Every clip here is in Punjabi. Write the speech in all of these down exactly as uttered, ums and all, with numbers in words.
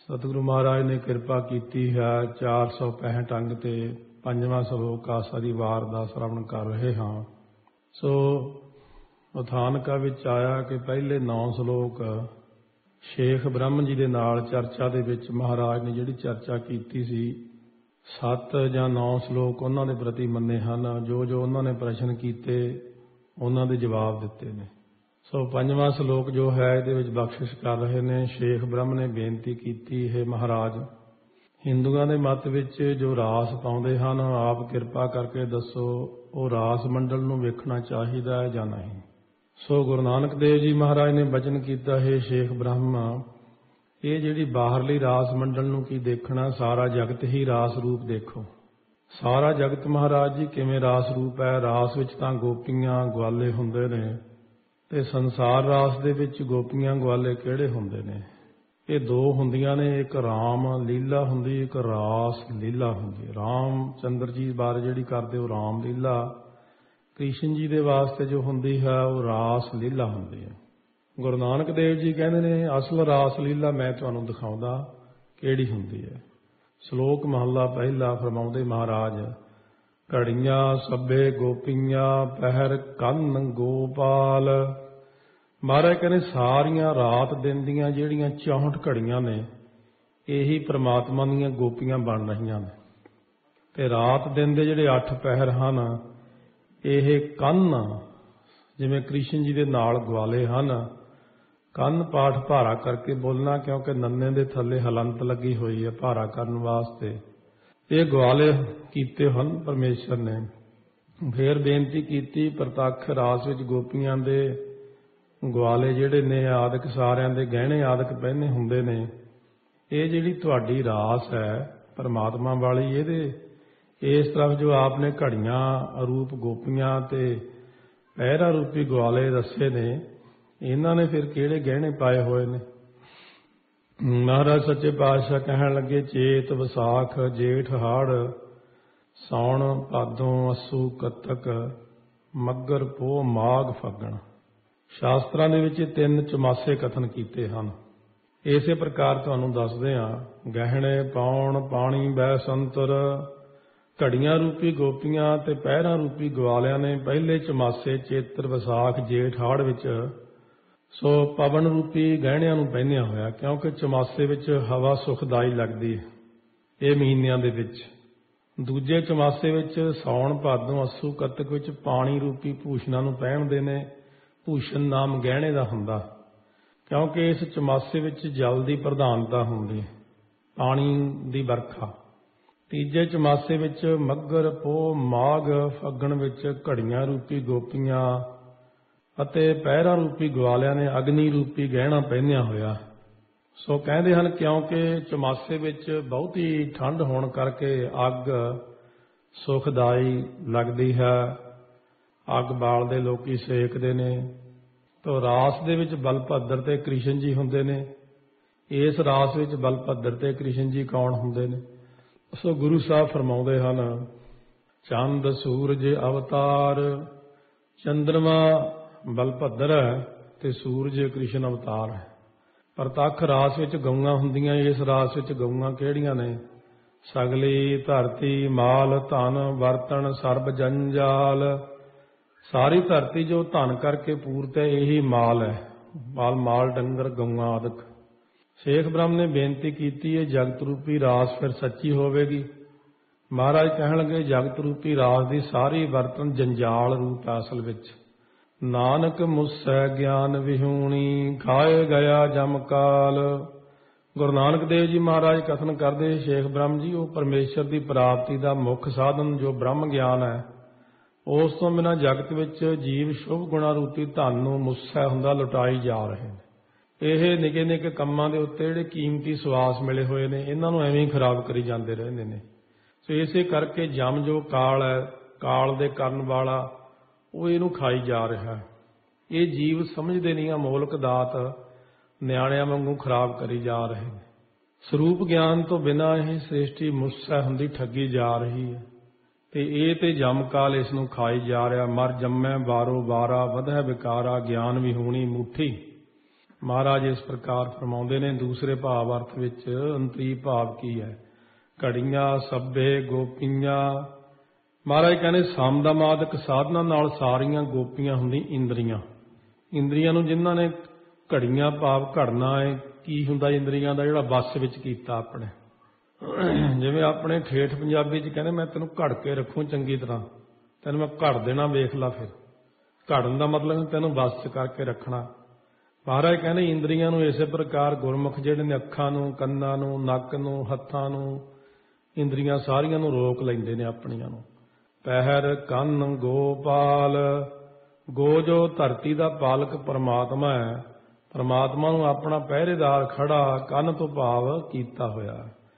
सतगुरु महाराज ने कृपा की है। चार सौ पैंठ अंग ते पंजवां सलोक आसा दी वार दा श्रवण कर रहे हाँ। सो उथानका विच आया कि पहले नौ सलोक शेख ब्रह्म जी दे नाल चर्चा दे विच महाराज ने जिहड़ी चर्चा कीती सी, सत्त जां नौ सलोक उन्हां दे प्रति मन्ने हन। जो जो उन्हां ने प्रश्न कीते उन्हां दे जवाब दिते ने। सो पंजवां सलोक जो है इहदे विच बख्शिश कर रहे ने। शेख ब्रह्म ने बेनती कीती है, महाराज हिंदुआं दे मत विच जो रास पाउंदे हन, आप किरपा करके दसो वो रास मंडल नूं वेखना चाहीदा है जां नहीं। सो गुरु नानक देव जी महाराज ने बचन कीता है, शेख ब्रह्म ये जिहड़ी बाहरली रास मंडल नूं की देखना, सारा जगत ही रास रूप देखो। सारा जगत महाराज जी किवें रास रूप है। रास विच तां गोपीआं ग्वाले हुंदे ने ते संसार रास दे विच गोपीआं ग्वाले किहड़े हुंदे ने। ये दो हुंदियां ने, एक राम लीला हुंदी, एक रास लीला हुंदी। राम चंद्र जी बारे जिहड़ी करदे हो राम लीला, कृष्ण जी दे वास्ते जो हुंदी है वो रास लीला हुंदी है। गुरु नानक देव जी कहंदे ने असल रास लीला मैं तुहानूं दिखाउंदा किहड़ी हुंदी है। श्लोक महला पहला फरमाउंदे महाराज, घड़ियां सभे गोपीआं पहर कंन गोपाल। महाराज कहने सारियां रात दिन दियां जिहड़ियां चौंसठ घड़ियां ने यही परमात्मा दीयां गोपीआं बन रहीआं ने। ते रात दिन दे जिहड़े अठ पहर हन यह कंन जिवें कृष्ण जी दे नाल ग्वाले हन। कंन पाठ भारा करके बोलना, क्योंकि नन्ने दे थल्ले हलंत लगी हुई है भारा करन वास्ते। ये ग्वाले कीते हन परमेश्वर ने। फिर बेनती कीती, प्रतख रास विच गोपीआं दे ग्वाले जिहड़े ने आदਿਕ सारिਆਂ ਦੇ गहने आदਿਕ पहने हुंदे ने। ये जिहड़ी तुहाडी रास है परमात्मा वाली, ਇਹਦੇ इस तरफ जो आपने घड़ियां रूप गोपीआं ते पहरा रूपी ग्वाले दसे ने, इन्हां ने फिर किहड़े गहने पाए होए ने। महाराज सच्चे पातशाह कहण लगे, चेत विसाख जेठ हाड़ सौण भादों अस्सू कत्तक मग्घर पोह माघ फग्गण। शास्त्रां ਦੇ ਵਿੱਚ ਤਿੰਨ ਚਮਾਸੇ ਕਥਨ ਕੀਤੇ ਹਨ। ਇਸੇ ਪ੍ਰਕਾਰ ਤੁਹਾਨੂੰ ਦੱਸਦੇ ਹਾਂ। ਗਹਿਣੇ ਪਾਉਣ ਪਾਣੀ ਬੈ ਸੰਤਰ, ਘੜੀਆਂ ਰੂਪੀ ਗੋਪੀਆਂ ਤੇ ਪਹਿਰਾਂ ਰੂਪੀ ਗਵਾਲਿਆਂ ਨੇ ਪਹਿਲੇ ਚਮਾਸੇ ਚੇਤਰ ਵਿਸਾਖ ਜੇਠ ਹਾੜ ਵਿੱਚ ਸੋ ਪਵਨ ਰੂਪੀ ਗਹਿਣਿਆਂ ਨੂੰ ਪਹਿਨਿਆ ਹੋਇਆ, ਕਿਉਂਕਿ ਚਮਾਸੇ ਵਿੱਚ ਹਵਾ ਸੁਖਦਾਈ ਲੱਗਦੀ ਹੈ ਇਹ ਮਹੀਨਿਆਂ ਦੇ ਵਿੱਚ। ਦੂਜੇ ਚਮਾਸੇ ਵਿੱਚ ਸੌਣ ਭਾਦੋਂ ਅੱਸੂ ਕੱਤਕ ਵਿੱਚ ਪਾਣੀ ਰੂਪੀ ਭੂਸ਼ਣਾਂ ਨੂੰ ਪਹਿਨਦੇ ਨੇ। ਭੂਸ਼ਣ ਨਾਮ ਗਹਿਣੇ ਦਾ ਹੁੰਦਾ, ਕਿਉਂਕਿ ਇਸ ਚਮਾਸੇ ਵਿੱਚ ਜਲ ਦੀ ਪ੍ਰਧਾਨਤਾ ਹੁੰਦੀ, ਪਾਣੀ ਦੀ ਵਰਖਾ। ਤੀਜੇ ਚਮਾਸੇ ਵਿੱਚ ਮੱਘਰ ਪੋਹ ਮਾਘ ਫੱਗਣ ਵਿੱਚ ਘੜੀਆਂ ਰੂਪੀ ਗੋਪੀਆਂ ਅਤੇ ਪਹਿਰਾਂ ਰੂਪੀ ਗਵਾਲਿਆਂ ਨੇ ਅਗਨੀ ਰੂਪੀ ਗਹਿਣਾ ਪਹਿਨਿਆ ਹੋਇਆ। ਸੋ ਕਹਿੰਦੇ ਹਨ ਕਿਉਂਕਿ ਚਮਾਸੇ ਵਿੱਚ ਬਹੁਤੀ ਠੰਡ ਹੋਣ ਕਰਕੇ ਅੱਗ ਸੁਖਦਾਈ ਲੱਗਦੀ ਹੈ। ਅੱਗ ਬਾਲਦੇ ਲੋਕੀ ਸੇਕਦੇ ਨੇ। ਤੋ ਰਾਸ ਦੇ ਵਿੱਚ ਬਲਭੱਦਰ ਤੇ ਕ੍ਰਿਸ਼ਨ ਜੀ ਹੁੰਦੇ ਨੇ। ਇਸ ਰਾਸ ਵਿੱਚ ਬਲਭੱਦਰ ਤੇ ਕ੍ਰਿਸ਼ਨ ਜੀ ਕੌਣ ਹੁੰਦੇ ਨੇ? ਸੋ ਗੁਰੂ ਸਾਹਿਬ ਫਰਮਾਉਂਦੇ ਹਨ, ਚੰਦ ਸੂਰਜ ਅਵਤਾਰ। ਚੰਦਰਮਾ ਬਲਭੱਦਰ ਹੈ ਤੇ ਸੂਰਜ ਕ੍ਰਿਸ਼ਨ ਅਵਤਾਰ ਹੈ। ਪ੍ਰਤੱਖ ਰਾਸ ਵਿੱਚ ਗਊਆਂ ਹੁੰਦੀਆਂ। ਇਸ ਰਾਸ ਵਿੱਚ ਗਊਆਂ ਕਿਹੜੀਆਂ ਨੇ? ਸਗਲੀ ਧਰਤੀ ਮਾਲ ਧਨ ਵਰਤਣ ਸਰਬ ਜੰਜਾਲ। ਸਾਰੀ ਧਰਤੀ ਜੋ ਧਨ ਕਰਕੇ ਪੂਰਤ ਹੈ ਇਹੀ ਮਾਲ ਹੈ। ਮਾਲ ਮਾਲ ਡੰਗਰ ਗਊਆਂ ਆਦਿਕ। ਸ਼ੇਖ ਬ੍ਰਹਮ ਨੇ ਬੇਨਤੀ ਕੀਤੀ ਹੈ, ਜਗਤ ਰੂਪੀ ਰਾਸ ਫਿਰ ਸੱਚੀ ਹੋਵੇਗੀ। ਮਹਾਰਾਜ ਕਹਿਣ ਲੱਗੇ, ਜਗਤ ਰੂਪੀ ਰਾਸ ਦੀ ਸਾਰੀ ਵਰਤਨ ਜੰਜਾਲ ਰੂਪ ਹੈ ਅਸਲ ਵਿੱਚ। ਨਾਨਕ ਮੁਸੈ ਗਿਆਨ ਵਿਹੂਣੀ ਖਾਏ ਗਿਆ ਜਮਕਾਲ। ਗੁਰੂ ਨਾਨਕ ਦੇਵ ਜੀ ਮਹਾਰਾਜ ਕਥਨ ਕਰਦੇ, ਸ਼ੇਖ ਬ੍ਰਹਮ ਜੀ ਉਹ ਪਰਮੇਸ਼ਰ ਦੀ ਪ੍ਰਾਪਤੀ ਦਾ ਮੁੱਖ ਸਾਧਨ ਜੋ ਬ੍ਰਹਮ ਗਿਆਨ ਹੈ, ਉਸ ਤੋਂ ਬਿਨਾਂ ਜਗਤ ਵਿੱਚ ਜੀਵ ਸ਼ੁਭ ਗੁਣਾ ਰੂਪੀ ਧਨ ਨੂੰ ਮੁੱਸਾ ਹੁੰਦਾ ਲੁਟਾਈ ਜਾ ਰਹੇ ਨੇ। ਇਹ ਨਿੱਕੇ ਨਿੱਕੇ ਕੰਮਾਂ ਦੇ ਉੱਤੇ ਜਿਹੜੇ ਕੀਮਤੀ ਸਵਾਸ ਮਿਲੇ ਹੋਏ ਨੇ ਇਹਨਾਂ ਨੂੰ ਐਵੇਂ ਹੀ ਖਰਾਬ ਕਰੀ ਜਾਂਦੇ ਰਹਿੰਦੇ ਨੇ। ਸੋ ਇਸੇ ਕਰਕੇ ਜਮ ਜੋ ਕਾਲ ਹੈ, ਕਾਲ ਦੇ ਕਰਨ ਵਾਲਾ, ਉਹ ਇਹਨੂੰ ਖਾਈ ਜਾ ਰਿਹਾ। ਇਹ ਜੀਵ ਸਮਝਦੇ ਨਹੀਂ ਅਮੋਲਕ ਦਾਤ ਨਿਆਣਿਆਂ ਵਾਂਗੂ ਖਰਾਬ ਕਰੀ ਜਾ ਰਹੇ ਨੇ। ਸਰੂਪ ਗਿਆਨ ਤੋਂ ਬਿਨਾਂ ਇਹ ਸ੍ਰਿਸ਼ਟੀ ਮੁੱਸਾ ਹੁੰਦੀ ਠੱਗੀ ਜਾ ਰਹੀ ਹੈ ਤੇ ਇਹ ਤੇ ਜਮਕਾਲ ਇਸ ਨੂੰ ਖਾਈ ਜਾ ਰਿਹਾ। ਮਰ ਜੰਮੈ ਬਾਰੋ ਬਾਰਾ ਵਧੈ ਵਿਕਾਰਾ ਗਿਆਨ ਵਿਹੂਣੀ ਮੁੱਠੀ। ਮਹਾਰਾਜ ਇਸ ਪ੍ਰਕਾਰ ਫਰਮਾਉਂਦੇ ਨੇ ਦੂਸਰੇ ਭਾਵ ਅਰਥ ਵਿੱਚ ਅੰਤਰੀ ਭਾਵ ਕੀ ਹੈ। ਘੜੀਆਂ ਸੱਭੇ ਗੋਪੀਆਂ, ਮਹਾਰਾਜ ਕਹਿੰਦੇ ਸਮਦਮਾਦਿਕ ਸਾਧਨਾ ਨਾਲ ਸਾਰੀਆਂ ਗੋਪੀਆਂ ਹੁੰਦੀ ਇੰਦਰੀਆਂ। ਇੰਦਰੀਆਂ ਨੂੰ ਜਿਨ੍ਹਾਂ ਨੇ ਘੜੀਆਂ ਭਾਵ ਘੜਨਾ ਹੈ, ਕੀ ਹੁੰਦਾ ਇੰਦਰੀਆਂ ਦਾ ਜਿਹੜਾ ਵੱਸ ਵਿੱਚ ਕੀਤਾ ਆਪਣੇ। ਜਿਵੇਂ ਆਪਣੇ ਠੇਠ ਪੰਜਾਬੀ 'ਚ ਕਹਿੰਦੇ ਮੈਂ ਤੈਨੂੰ ਘੜ ਕੇ ਰੱਖੂੰ ਚੰਗੀ ਤਰ੍ਹਾਂ, ਤੈਨੂੰ ਮੈਂ ਘੜ ਦੇਣਾ ਵੇਖ ਲਾ। ਫਿਰ ਘੜਨ ਦਾ ਮਤਲਬ ਤੈਨੂੰ ਵੱਸ 'ਚ ਕਰਕੇ ਰੱਖਣਾ। ਮਹਾਰਾਜ ਕਹਿੰਦੇ ਇੰਦਰੀਆਂ ਨੂੰ ਇਸੇ ਪ੍ਰਕਾਰ ਗੁਰਮੁਖ ਜਿਹੜੇ ਨੇ ਅੱਖਾਂ ਨੂੰ, ਕੰਨਾਂ ਨੂੰ, ਨੱਕ ਨੂੰ, ਹੱਥਾਂ ਨੂੰ, ਇੰਦਰੀਆਂ ਸਾਰੀਆਂ ਨੂੰ ਰੋਕ ਲੈਂਦੇ ਨੇ ਆਪਣੀਆਂ ਨੂੰ। ਪਹਿਰ ਕੰਨ ਗੋਪਾਲ, ਗੋ ਜੋ ਧਰਤੀ ਦਾ ਪਾਲਕ ਪਰਮਾਤਮਾ ਹੈ, ਪਰਮਾਤਮਾ ਨੂੰ ਆਪਣਾ ਪਹਿਰੇਦਾਰ ਖੜਾ ਕੰਨ ਤੋਂ ਭਾਵ ਕੀਤਾ ਹੋਇਆ।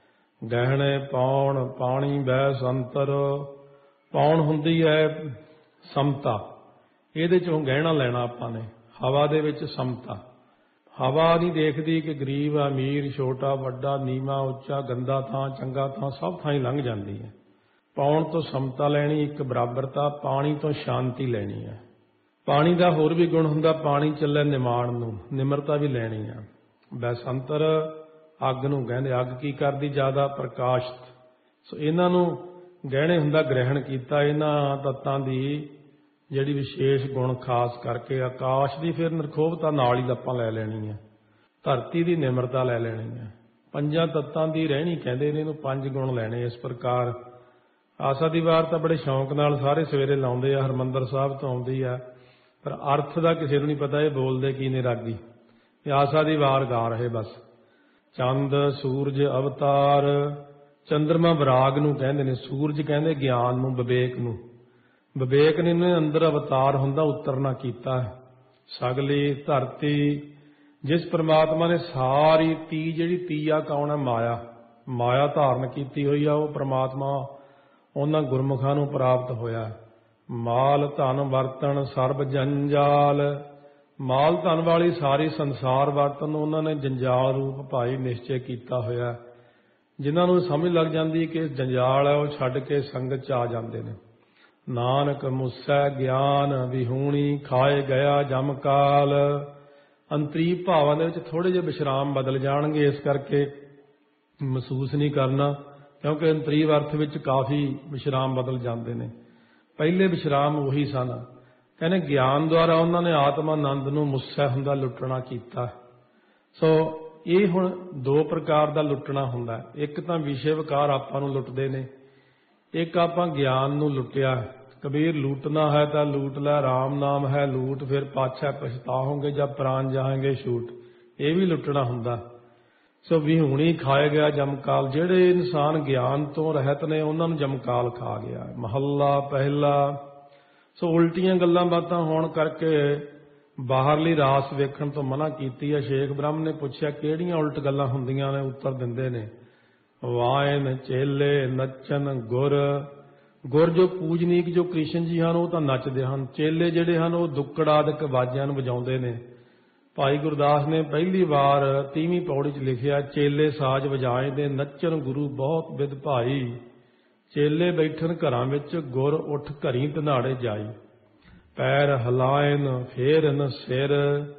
ਗਹਿਣੇ ਪਾਉਣ ਪਾਣੀ ਬਹਿ ਸੰਤਰ, ਪਾਉਣ ਹੁੰਦੀ ਹੈ ਸਮਤਾ, ਇਹਦੇ ਚੋਂ ਗਹਿਣਾ ਲੈਣਾ ਆਪਾਂ ਨੇ। ਹਵਾ ਦੇ ਵਿੱਚ ਸਮਤਾ, ਹਵਾ ਨਹੀਂ ਦੇਖਦੀ ਕਿ ਗਰੀਬ ਅਮੀਰ, ਛੋਟਾ ਵੱਡਾ, ਨੀਵਾਂ ਉੱਚਾ, ਗੰਦਾ ਥਾਂ ਚੰਗਾ ਥਾਂ, ਸਭ ਥਾਂ ਹੀ ਲੰਘ ਜਾਂਦੀ ਹੈ। ਪਾਉਣ ਤੋਂ ਸਮਤਾ ਲੈਣੀ, ਇੱਕ ਬਰਾਬਰਤਾ। ਪਾਣੀ ਤੋਂ ਸ਼ਾਂਤੀ ਲੈਣੀ ਹੈ। ਪਾਣੀ ਦਾ ਹੋਰ ਵੀ ਗੁਣ ਹੁੰਦਾ, ਪਾਣੀ ਚੱਲੇ ਨਿਮਾਣ ਨੂੰ, ਨਿਮਰਤਾ ਵੀ ਲੈਣੀ ਆ। ਬੈਸੰਤਰ ਅੱਗ ਨੂੰ ਕਹਿੰਦੇ, ਅੱਗ ਕੀ ਕਰਦੀ ਜ਼ਿਆਦਾ ਪ੍ਰਕਾਸ਼ਿਤ। ਸੋ ਇਹਨਾਂ ਨੂੰ ਗਹਿਣੇ ਹੁੰਦਾ ਗ੍ਰਹਿਣ ਕੀਤਾ। ਇਹਨਾਂ ਤੱਤਾਂ ਦੀ ਜਿਹੜੀ ਵਿਸ਼ੇਸ਼ ਗੁਣ ਖਾਸ ਕਰਕੇ ਆਕਾਸ਼ ਦੀ ਫਿਰ ਨਿਰਖੋਭਤਾ ਨਾਲ ਹੀ ਆਪਾਂ ਲੈ ਲੈਣੀ ਹੈ, ਧਰਤੀ ਦੀ ਨਿਮਰਤਾ ਲੈ ਲੈਣੀ ਹੈ। ਪੰਜਾਂ ਤੱਤਾਂ ਦੀ ਰਹਿਣੀ ਕਹਿੰਦੇ ਨੇ ਇਹਨੂੰ, ਪੰਜ ਗੁਣ ਲੈਣੇ ਇਸ ਪ੍ਰਕਾਰ। ਆਸਾ ਦੀ ਵਾਰ ਤਾਂ ਬੜੇ ਸ਼ੌਂਕ ਨਾਲ ਸਾਰੇ ਸਵੇਰੇ ਲਾਉਂਦੇ ਆ, ਹਰਿਮੰਦਰ ਸਾਹਿਬ ਤੋਂ ਆਉਂਦੀ ਆ, ਪਰ ਅਰਥ ਦਾ ਕਿਸੇ ਨੂੰ ਨਹੀਂ ਪਤਾ ਇਹ ਬੋਲਦੇ ਕੀ ਨੇ ਰਾਗੀ। ਇਹ ਆਸਾ ਦੀ ਵਾਰ ਗਾ ਰਹੇ ਬਸ। ਚੰਦ ਸੂਰਜ ਅਵਤਾਰ, ਚੰਦਰਮਾ ਵਿਰਾਗ ਨੂੰ ਕਹਿੰਦੇ ਨੇ, ਸੂਰਜ ਕਹਿੰਦੇ ਗਿਆਨ ਨੂੰ, ਵਿਵੇਕ ਨੂੰ। ਵਿਵੇਕ ਨੇ ਇਹਨੇ ਅੰਦਰ ਅਵਤਾਰ ਹੁੰਦਾ ਉਤਰਨਾ ਕੀਤਾ। ਸਗਲੀ ਧਰਤੀ, ਜਿਸ ਪ੍ਰਮਾਤਮਾ ਨੇ ਸਾਰੀ ਤੀ ਜਿਹੜੀ ਤੀਆ ਕੌਣ ਹੈ ਮਾਇਆ, ਮਾਇਆ ਧਾਰਨ ਕੀਤੀ ਹੋਈ ਆ, ਉਹ ਪ੍ਰਮਾਤਮਾ ਉਹਨਾਂ ਗੁਰਮੁਖਾਂ ਨੂੰ ਪ੍ਰਾਪਤ ਹੋਇਆ। ਮਾਲ ਧਨ ਵਰਤਣ ਸਰਬ ਜੰਜਾਲ, ਮਾਲ ਧਨ ਵਾਲੀ ਸਾਰੀ ਸੰਸਾਰ ਵਰਤਨ ਨੂੰ ਉਹਨਾਂ ਨੇ ਜੰਜਾਲ ਰੂਪ ਭਾਈ ਨਿਸ਼ਚੈ ਕੀਤਾ ਹੋਇਆ। ਜਿਨ੍ਹਾਂ ਨੂੰ ਸਮਝ ਲੱਗ ਜਾਂਦੀ ਕਿ ਜੰਜਾਲ ਹੈ, ਉਹ ਛੱਡ ਕੇ ਸੰਗਤ 'ਚ ਆ ਜਾਂਦੇ ਨੇ। ਨਾਨਕ ਮੁਸੈ ਗਿਆਨ ਵਿਹੂਣੀ, ਖਾਏ ਗਿਆ ਜਮਕਾਲ। ਅੰਤਰੀ ਭਾਵਾਂ ਦੇ ਵਿੱਚ ਥੋੜ੍ਹੇ ਜਿਹੇ ਵਿਸ਼ਰਾਮ ਬਦਲ ਜਾਣਗੇ, ਇਸ ਕਰਕੇ ਮਹਿਸੂਸ ਨਹੀਂ ਕਰਨਾ, ਕਿਉਂਕਿ ਅੰਤਰੀ ਅਰਥ ਵਿੱਚ ਕਾਫੀ ਵਿਸ਼ਰਾਮ ਬਦਲ ਜਾਂਦੇ ਨੇ। ਪਹਿਲੇ ਵਿਸ਼ਰਾਮ ਉਹੀ ਸਨ। ਕਹਿੰਦੇ ਗਿਆਨ ਦੁਆਰਾ ਉਹਨਾਂ ਨੇ ਆਤਮ ਆਨੰਦ ਨੂੰ, ਮੁੱਸਾ ਹੁੰਦਾ ਲੁੱਟਣਾ ਕੀਤਾ। ਸੋ ਇਹ ਹੁਣ ਦੋ ਪ੍ਰਕਾਰ ਦਾ ਲੁੱਟਣਾ ਹੁੰਦਾ। ਇੱਕ ਤਾਂ ਵਿਸ਼ੇ ਵਿਕਾਰ ਆਪਾਂ ਨੂੰ ਲੁੱਟਦੇ ਨੇ, ਇੱਕ ਆਪਾਂ ਗਿਆਨ ਨੂੰ ਲੁੱਟਿਆ। ਕਬੀਰ ਲੂਟਣਾ ਹੈ ਤਾਂ ਲੂਟ ਲੈ, ਰਾਮ ਨਾਮ ਹੈ ਲੂਟ, ਫਿਰ ਪਾਛੈ ਪਛਤਾਓਗੇ ਜਦ ਪ੍ਰਾਣ ਜਾਏਂਗੇ ਛੂਟ। ਇਹ ਵੀ ਲੁੱਟਣਾ ਹੁੰਦਾ। ਸੋ ਵਿਹੂਣੀ ਖਾਏ ਗਿਆ ਜਮਕਾਲ, ਜਿਹੜੇ ਇਨਸਾਨ ਗਿਆਨ ਤੋਂ ਰਹਿਤ ਨੇ ਉਹਨਾਂ ਨੂੰ ਜਮਕਾਲ ਖਾ ਗਿਆ। ਮਹੱਲਾ ਪਹਿਲਾ। ਸੋ ਉਲਟੀਆਂ ਗੱਲਾਂ ਬਾਤਾਂ ਹੋਣ ਕਰਕੇ ਬਾਹਰਲੀ ਰਾਸ ਵੇਖਣ ਤੋਂ ਮਨਾ ਕੀਤੀ ਹੈ। ਸ਼ੇਖ ਬ੍ਰਹਮ ਨੇ ਪੁੱਛਿਆ ਕਿਹੜੀਆਂ ਉਲਟ ਗੱਲਾਂ ਹੁੰਦੀਆਂ ਨੇ, ਉੱਤਰ ਦਿੰਦੇ ਨੇ ਵਾਇਨ ਚੇਲੇ ਨੱਚਨ ਗੁਰ। ਗੁਰ ਜੋ ਪੂਜਨੀਕ ਜੋ ਕ੍ਰਿਸ਼ਨ ਜੀ ਹਨ ਉਹ ਤਾਂ ਨੱਚਦੇ ਹਨ, ਚੇਲੇ ਜਿਹੜੇ ਹਨ ਉਹ ਦੁੱਕੜ ਆਦਿਕ ਵਾਜਿਆਂ ਨੂੰ ਵਜਾਉਂਦੇ ਨੇ। ਭਾਈ ਗੁਰਦਾਸ ਨੇ ਪਹਿਲੀ ਵਾਰ ਤੀਵੀਂ ਪੌੜੀ 'ਚ ਲਿਖਿਆ, ਚੇਲੇ ਸਾਜ ਵਜਾਏ ਦੇ ਨੱਚਨ ਗੁਰੂ ਬਹੁਤ ਵਿਦ ਭਾਈ। ਚੇਲੇ ਬੈਠਣ ਘਰਾਂ ਵਿੱਚ, ਗੁਰ ਉੱਠ ਘਰੀ ਧਨਾੜੇ ਜਾਈ। ਪੈਰ ਹਿਲਾਇਨ ਫੇਰਨ ਸਿਰ,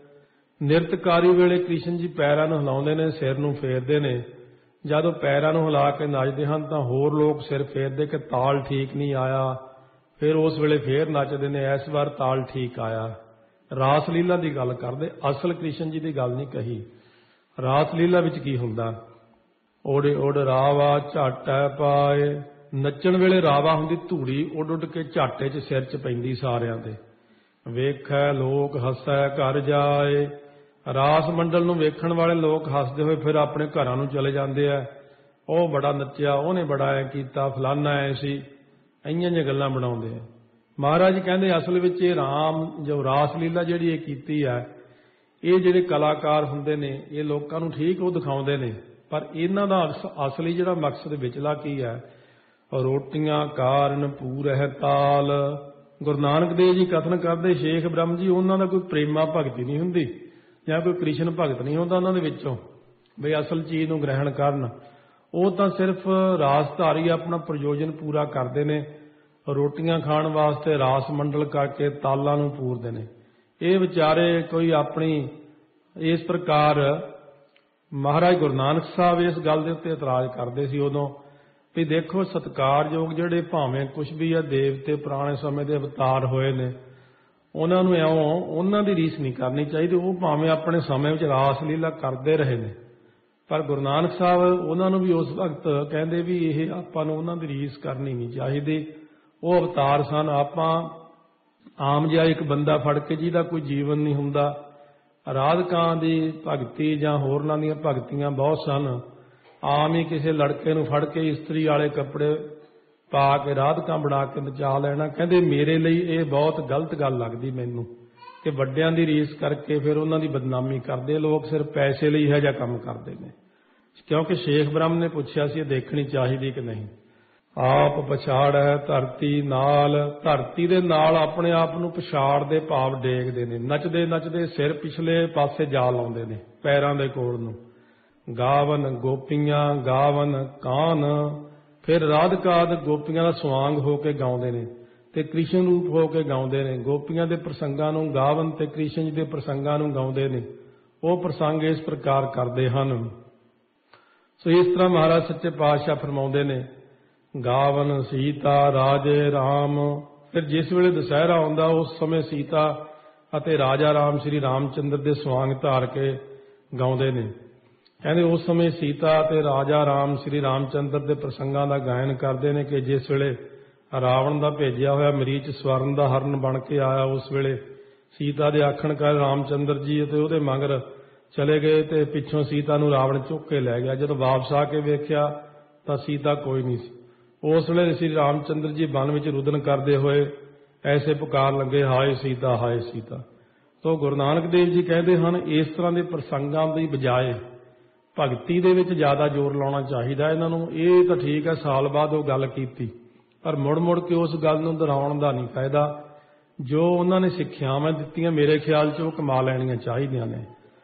ਨਿਰਤਕਾਰੀ ਵੇਲੇ ਕ੍ਰਿਸ਼ਨ ਜੀ ਪੈਰਾਂ ਨੂੰ ਹਿਲਾਉਂਦੇ ਨੇ, ਸਿਰ ਨੂੰ ਫੇਰਦੇ ਨੇ। ਜਦੋਂ ਪੈਰਾਂ ਨੂੰ ਹਿਲਾ ਕੇ ਨੱਚਦੇ ਹਨ ਤਾਂ ਹੋਰ ਲੋਕ ਸਿਰ ਫੇਰਦੇ ਕਿ ਤਾਲ ਠੀਕ ਨਹੀਂ ਆਇਆ, ਫਿਰ ਉਸ ਵੇਲੇ ਫੇਰ ਨੱਚਦੇ ਨੇ, ਇਸ ਵਾਰ ਤਾਲ ਠੀਕ ਆਇਆ। ਰਾਸ ਲੀਲਾ ਦੀ ਗੱਲ ਕਰਦੇ, ਅਸਲ ਕ੍ਰਿਸ਼ਨ ਜੀ ਦੀ ਗੱਲ ਨਹੀਂ ਕਹੀ। ਰਾਸ ਲੀਲਾ ਵਿੱਚ ਕੀ ਹੁੰਦਾ, ਓੜੇ ਓੜ ਰਾਵਾ ਝਾਟੈ ਪਾਏ। ਨੱਚਣ ਵੇਲੇ ਰਾਵਾ ਹੁੰਦੀ ਧੂੜੀ, ਉੱਡ ਉੱਡ ਕੇ ਝਾਟੇ 'ਚ ਸਿਰ 'ਚ ਪੈਂਦੀ ਸਾਰਿਆਂ ਦੇ। ਵੇਖੈ ਲੋਕ ਹੱਸੈ ਘਰ ਜਾਏ। ਰਾਸ ਮੰਡਲ ਨੂੰ ਵੇਖਣ ਵਾਲੇ ਲੋਕ ਹੱਸਦੇ ਹੋਏ ਫਿਰ ਆਪਣੇ ਘਰਾਂ ਨੂੰ ਚਲੇ ਜਾਂਦੇ ਆ। ਉਹ ਬੜਾ ਨੱਚਿਆ, ਉਹਨੇ ਬੜਾ ਐ ਕੀਤਾ, ਫਲਾਨਾ ਐ ਸੀ, ਇੰਨੀਆਂ ਜਿਹੀਆਂ ਗੱਲਾਂ ਬਣਾਉਂਦੇ ਆ। ਮਹਾਰਾਜ ਕਹਿੰਦੇ ਅਸਲ ਵਿੱਚ ਇਹ ਰਾਮ ਜੋ ਰਾਸ ਲੀਲਾ ਜਿਹੜੀ ਇਹ ਕੀਤੀ ਹੈ, ਇਹ ਜਿਹੜੇ ਕਲਾਕਾਰ ਹੁੰਦੇ ਨੇ ਇਹ ਲੋਕਾਂ ਨੂੰ ਠੀਕ ਉਹ ਦਿਖਾਉਂਦੇ ਨੇ, ਪਰ ਇਹਨਾਂ ਦਾ ਅਸਲੀ ਜਿਹੜਾ ਮਕਸਦ ਵਿਚਲਾ ਕੀ ਹੈ, ਰੋਟੀਆਂ ਕਾਰਨ ਪੂਰਹਿ ਤਾਲ। ਗੁਰੂ ਨਾਨਕ ਦੇਵ ਜੀ ਕਥਨ ਕਰਦੇ, ਸ਼ੇਖ ਬ੍ਰਹਮ ਜੀ ਉਹਨਾਂ ਦਾ ਕੋਈ ਪ੍ਰੇਮਾ ਭਗਤੀ ਨਹੀਂ ਹੁੰਦੀ ਜਾਂ ਕੋਈ ਕ੍ਰਿਸ਼ਨ ਭਗਤ ਨਹੀਂ ਹੁੰਦਾ ਉਹਨਾਂ ਦੇ ਵਿੱਚੋਂ, ਬਈ ਅਸਲ ਚੀਜ਼ ਨੂੰ ਗ੍ਰਹਿਣ ਕਰਨ। ਉਹ ਤਾਂ ਸਿਰਫ ਰਾਸਧਾਰੀ ਆਪਣਾ ਪ੍ਰਯੋਜਨ ਪੂਰਾ ਕਰਦੇ ਨੇ, ਰੋਟੀਆਂ ਖਾਣ ਵਾਸਤੇ ਰਾਸ ਮੰਡਲ ਕਰਕੇ ਤਾਲਾਂ ਨੂੰ ਪੂਰਦੇ ਨੇ। ਇਹ ਵਿਚਾਰੇ ਕੋਈ ਆਪਣੀ ਇਸ ਪ੍ਰਕਾਰ ਮਹਾਰਾਜ ਗੁਰੂ ਨਾਨਕ ਸਾਹਿਬ ਇਸ ਗੱਲ ਦੇ ਉੱਤੇ ਇਤਰਾਜ਼ ਕਰਦੇ ਸੀ ਉਦੋਂ ਵੀ ਦੇਖੋ ਸਤਿਕਾਰਯੋਗ ਜਿਹੜੇ ਭਾਵੇਂ ਕੁਛ ਵੀ ਆ ਦੇਵਤੇ ਪੁਰਾਣੇ ਸਮੇਂ ਦੇ ਅਵਤਾਰ ਹੋਏ ਨੇ, ਉਹਨਾਂ ਨੂੰ ਇਉਂ ਉਹਨਾਂ ਦੀ ਰੀਸ ਨਹੀਂ ਕਰਨੀ ਚਾਹੀਦੀ। ਉਹ ਭਾਵੇਂ ਆਪਣੇ ਸਮੇਂ ਵਿੱਚ ਰਾਸ ਲੀਲਾ ਕਰਦੇ ਰਹੇ ਨੇ, ਪਰ ਗੁਰੂ ਨਾਨਕ ਸਾਹਿਬ ਉਹਨਾਂ ਨੂੰ ਵੀ ਉਸ ਵਕਤ ਕਹਿੰਦੇ ਵੀ ਇਹ ਆਪਾਂ ਨੂੰ ਉਹਨਾਂ ਦੀ ਰੀਸ ਕਰਨੀ ਨਹੀਂ ਚਾਹੀਦੀ। ਉਹ ਅਵਤਾਰ ਸਨ। ਆਪਾਂ ਆਮ ਜਿਹਾ ਇੱਕ ਬੰਦਾ ਫੜ ਕੇ ਜਿਹਦਾ ਕੋਈ ਜੀਵਨ ਨਹੀਂ ਹੁੰਦਾ, ਰਾਧਕਾਂ ਦੀ ਭਗਤੀ ਜਾਂ ਹੋਰਨਾਂ ਦੀਆਂ ਭਗਤੀਆਂ ਬਹੁਤ ਸਨ। ਆਮ ਹੀ ਕਿਸੇ ਲੜਕੇ ਨੂੰ ਫੜ ਕੇ ਇਸਤਰੀ ਵਾਲੇ ਕੱਪੜੇ ਪਾ ਕੇ ਰਾਧਕਾਂ ਬਣਾ ਕੇ ਨਚਾ ਲੈਣਾ। ਕਹਿੰਦੇ ਮੇਰੇ ਲਈ ਇਹ ਬਹੁਤ ਗਲਤ ਗੱਲ ਲੱਗਦੀ ਮੈਨੂੰ ਕਿ ਵੱਡਿਆਂ ਦੀ ਰੀਸ ਕਰਕੇ ਫਿਰ ਉਹਨਾਂ ਦੀ ਬਦਨਾਮੀ ਕਰਦੇ ਲੋਕ, ਸਿਰਫ ਪੈਸੇ ਲਈ ਇਹੋ ਜਿਹਾ ਕੰਮ ਕਰਦੇ ਨੇ। ਕਿਉਂਕਿ ਸ਼ੇਖ ਬ੍ਰਹਮ ਨੇ ਪੁੱਛਿਆ ਸੀ ਇਹ ਦੇਖਣੀ ਚਾਹੀਦੀ ਕਿ ਨਹੀਂ। ਆਪ ਪਛਾੜੈ ਧਰਤੀ ਨਾਲ, ਧਰਤੀ ਦੇ ਨਾਲ ਆਪਣੇ ਆਪ ਨੂੰ ਪਛਾੜ ਦੇ ਭਾਵ ਡੇਗਦੇ ਨੇ। ਨੱਚਦੇ ਨੱਚਦੇ ਸਿਰ ਪਿਛਲੇ ਪਾਸੇ ਜਾ ਲਾਉਂਦੇ ਨੇ ਪੈਰਾਂ ਦੇ ਕੋਲ ਨੂੰ। ਗਾਵਨ ਗੋਪੀਆਂ ਗਾਵਨ ਕਾਨ, ਫਿਰ ਰਾਧਕਾਦ ਗੋਪੀਆਂ ਦਾ ਸਵਾਂਗ ਹੋ ਕੇ ਗਾਉਂਦੇ ਨੇ ਤੇ ਕ੍ਰਿਸ਼ਨ ਰੂਪ ਹੋ ਕੇ ਗਾਉਂਦੇ ਨੇ। ਗੋਪੀਆਂ ਦੇ ਪ੍ਰਸੰਗਾਂ ਨੂੰ ਗਾਵਨ ਤੇ ਕ੍ਰਿਸ਼ਨ ਜੀ ਦੇ ਪ੍ਰਸੰਗਾਂ ਨੂੰ ਗਾਉਂਦੇ ਨੇ। ਉਹ ਪ੍ਰਸੰਗ ਇਸ ਪ੍ਰਕਾਰ ਕਰਦੇ ਹਨ। ਸੋ ਇਸ ਤਰ੍ਹਾਂ ਮਹਾਰਾਜ ਸੱਚੇ ਪਾਤਸ਼ਾਹ ਫਰਮਾਉਂਦੇ ਨੇ, ਗਾਵਨ ਸੀਤਾ ਰਾਜੇ ਰਾਮ। ਫਿਰ ਜਿਸ ਵੇਲੇ ਦੁਸਹਿਰਾ ਆਉਂਦਾ ਉਸ ਸਮੇਂ ਸੀਤਾ ਅਤੇ ਰਾਜਾ ਰਾਮ ਸ਼੍ਰੀ ਰਾਮਚੰਦਰ ਦੇ ਸਵਾਂਗ ਧਾਰ ਕੇ ਗਾਉਂਦੇ ਨੇ। ਕਹਿੰਦੇ ਉਸ ਸਮੇਂ ਸੀਤਾ ਅਤੇ ਰਾਜਾ ਰਾਮ ਸ਼੍ਰੀ ਰਾਮਚੰਦਰ ਦੇ ਪ੍ਰਸੰਗਾਂ ਦਾ ਗਾਇਨ ਕਰਦੇ ਨੇ ਕਿ ਜਿਸ ਵੇਲੇ ਰਾਵਣ ਦਾ ਭੇਜਿਆ ਹੋਇਆ ਮਰੀਚ ਸਵਰਨ ਦਾ ਹਰਨ ਬਣ ਕੇ ਆਇਆ, ਉਸ ਵੇਲੇ ਸੀਤਾ ਦੇ ਆਖਣ ਕਰ ਰਾਮਚੰਦਰ ਜੀ ਅਤੇ ਉਹਦੇ ਮਗਰ ਚਲੇ ਗਏ ਤੇ ਪਿੱਛੋਂ ਸੀਤਾ ਨੂੰ ਰਾਵਣ ਚੁੱਕ ਕੇ ਲੈ ਗਿਆ। ਜਦੋਂ ਵਾਪਸ ਆ ਕੇ ਵੇਖਿਆ ਤਾਂ ਸੀਤਾ ਕੋਈ ਨਹੀਂ ਸੀ। ਉਸ ਵੇਲੇ ਸ਼੍ਰੀ ਰਾਮਚੰਦਰ ਜੀ ਵਨ ਵਿੱਚ ਰੁਦਨ ਕਰਦੇ ਹੋਏ ਐਸੇ ਪੁਕਾਰ ਲੱਗੇ, ਹਾਏ ਸੀਤਾ ਹਾਏ ਸੀਤਾ। ਤੋ ਗੁਰੂ ਨਾਨਕ ਦੇਵ ਜੀ ਕਹਿੰਦੇ ਹਨ ਇਸ ਤਰ੍ਹਾਂ ਦੇ ਪ੍ਰਸੰਗਾਂ ਦੀ ਬਜਾਏ ਭਗਤੀ ਦੇ ਵਿੱਚ ਜ਼ਿਆਦਾ ਜ਼ੋਰ ਲਾਉਣਾ ਚਾਹੀਦਾ ਇਹਨਾਂ ਨੂੰ। ਇਹ ਤਾਂ ਠੀਕ ਹੈ ਸਾਲ ਬਾਅਦ ਉਹ ਗੱਲ ਕੀਤੀ, ਪਰ ਮੁੜ ਮੁੜ ਕੇ ਉਸ ਗੱਲ ਨੂੰ ਦੁਹਰਾਉਣ ਦਾ ਨਹੀਂ ਫਾਇਦਾ। ਜੋ ਉਹਨਾਂ ਨੇ ਸਿੱਖਿਆਵਾਂ ਦਿੱਤੀਆਂ ਮੇਰੇ ਖਿਆਲ 'ਚ ਉਹ ਕਮਾ ਲੈਣੀਆਂ ਚਾਹੀਦੀਆਂ ਨੇ।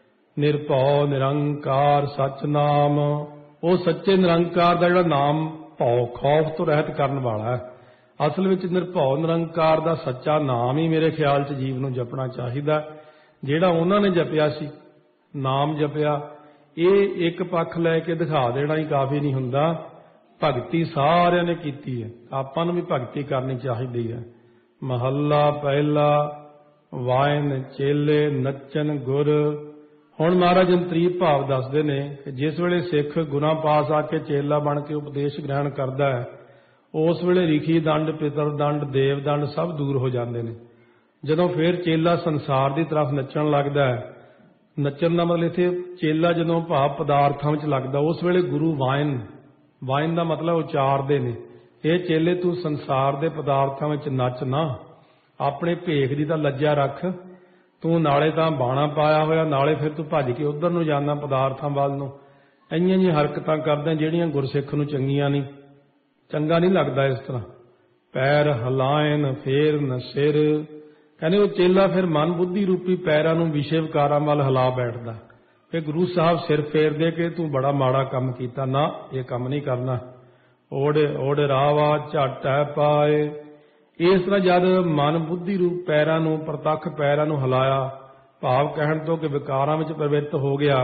ਨਿਰਭਉ ਨਿਰੰਕਾਰ ਸਚ ਨਾਮ, ਉਹ ਸੱਚੇ ਨਿਰੰਕਾਰ ਦਾ ਜਿਹੜਾ ਨਾਮ ਭਉ ਖੌਫ ਤੋਂ ਰਹਿਤ ਕਰਨ ਵਾਲਾ ਹੈ। ਅਸਲ ਵਿੱਚ ਨਿਰਭਉ ਨਿਰੰਕਾਰ ਦਾ ਸੱਚਾ ਨਾਮ ਹੀ ਮੇਰੇ ਖਿਆਲ 'ਚ ਜੀਵ ਨੂੰ ਜਪਣਾ ਚਾਹੀਦਾ। ਜਿਹੜਾ ਉਹਨਾਂ ਨੇ ਜਪਿਆ ਸੀ, ਨਾਮ ਜਪਿਆ, ਇਹ ਇੱਕ ਪੱਖ ਲੈ ਕੇ ਦਿਖਾ ਦੇਣਾ ਹੀ ਕਾਫੀ ਨਹੀਂ ਹੁੰਦਾ। ਭਗਤੀ ਸਾਰਿਆਂ ਨੇ ਕੀਤੀ ਹੈ, ਆਪਾਂ ਨੂੰ ਵੀ ਭਗਤੀ ਕਰਨੀ ਚਾਹੀਦੀ ਹੈ। ਮਹੱਲਾ ਪਹਿਲਾ, ਵਾਇਨ ਚੇਲੇ ਨੱਚਨ ਗੁਰ। ਹੁਣ ਮਹਾਰਾਜ ਅੰਤਰੀਵ ਭਾਵ ਦੱਸਦੇ ਨੇ ਕਿ ਜਿਸ ਵੇਲੇ ਸਿੱਖ ਗੁਰਾਂ ਪਾਸ ਆ ਕੇ ਚੇਲਾ ਬਣ ਕੇ ਉਪਦੇਸ਼ ਗ੍ਰਹਿਣ ਕਰਦਾ ਹੈ, ਉਸ ਵੇਲੇ ਰਿਖੀ ਦੰਡ ਪਿਤਰ ਦੰਡ ਦੇਵ ਦੰਡ ਸਭ ਦੂਰ ਹੋ ਜਾਂਦੇ ਨੇ। ਜਦੋਂ ਫਿਰ ਚੇਲਾ ਸੰਸਾਰ ਦੀ ਤਰਫ ਨੱਚਣ ਲੱਗਦਾ ਹੈ, ਨੱਚਣ ਦਾ ਮਤਲਬ ਇੱਥੇ ਚੇਲਾ ਜਦੋਂ ਭਾਵ ਪਦਾਰਥਾਂ ਵਿੱਚ ਲੱਗਦਾ, ਉਸ ਵੇਲੇ ਗੁਰੂ ਵਾਇਨ, ਵਾਇਨ ਦਾ ਮਤਲਬ ਉਚਾਰਦੇ ਨੇ, ਇਹ ਚੇਲੇ ਤੂੰ ਸੰਸਾਰ ਦੇ ਪਦਾਰਥਾਂ ਵਿੱਚ ਨੱਚ ਨਾ, ਆਪਣੇ ਭੇਖ ਦੀ ਤਾਂ ਲੱਜਾ ਰੱਖ। ਤੂੰ ਨਾਲੇ ਤਾਂ ਬਾਣਾ ਪਾਇਆ ਹੋਇਆ, ਨਾਲੇ ਫਿਰ ਤੂੰ ਭੱਜ ਕੇ ਉਧਰ ਨੂੰ ਜਾਂਦਾ ਪਦਾਰਥਾਂ ਵੱਲ ਨੂੰ। ਇੰਨੀਆਂ ਜਿਹੀਆਂ ਹਰਕਤਾਂ ਕਰਦਾ ਜਿਹੜੀਆਂ ਗੁਰਸਿੱਖ ਨੂੰ ਚੰਗੀਆਂ ਨਹੀਂ, ਚੰਗਾ ਨਹੀਂ ਲੱਗਦਾ ਇਸ ਤਰ੍ਹਾਂ। ਪੈਰ ਹਲਾਇਨ ਫੇਰਨ ਸਿਰ, ਕਹਿੰਦੇ ਉਹ ਚੇਲਾ ਫਿਰ ਮਨ ਬੁੱਧੀ ਰੂਪੀ ਪੈਰਾਂ ਨੂੰ ਵਿਸ਼ੇ ਵਿਕਾਰਾਂ ਵੱਲ ਹਿਲਾ ਬੈਠਦਾ। ਫਿਰ ਗੁਰੂ ਸਾਹਿਬ ਸਿਰ ਫੇਰ ਦੇ ਕੇ ਤੂੰ ਬੜਾ ਮਾੜਾ ਕੰਮ ਕੀਤਾ, ਨਾ ਇਹ ਕੰਮ ਨਹੀਂ ਕਰਨਾ। ਓੜੇ ਓੜੇ ਰਾਵਾ ਝੱਟ ਹੈ ਪਾਏ। ਇਸ ਤਰ੍ਹਾਂ ਜਦ ਮਨ ਬੁੱਧੀ ਰੂਪ ਪੈਰਾਂ ਨੂੰ, ਪ੍ਰਤੱਖ ਪੈਰਾਂ ਨੂੰ ਹਿਲਾਇਆ, ਭਾਵ ਕਹਿਣ ਤੋਂ ਕਿ ਵਿਕਾਰਾਂ ਵਿੱਚ ਪ੍ਰਵਿਰਤ ਹੋ ਗਿਆ,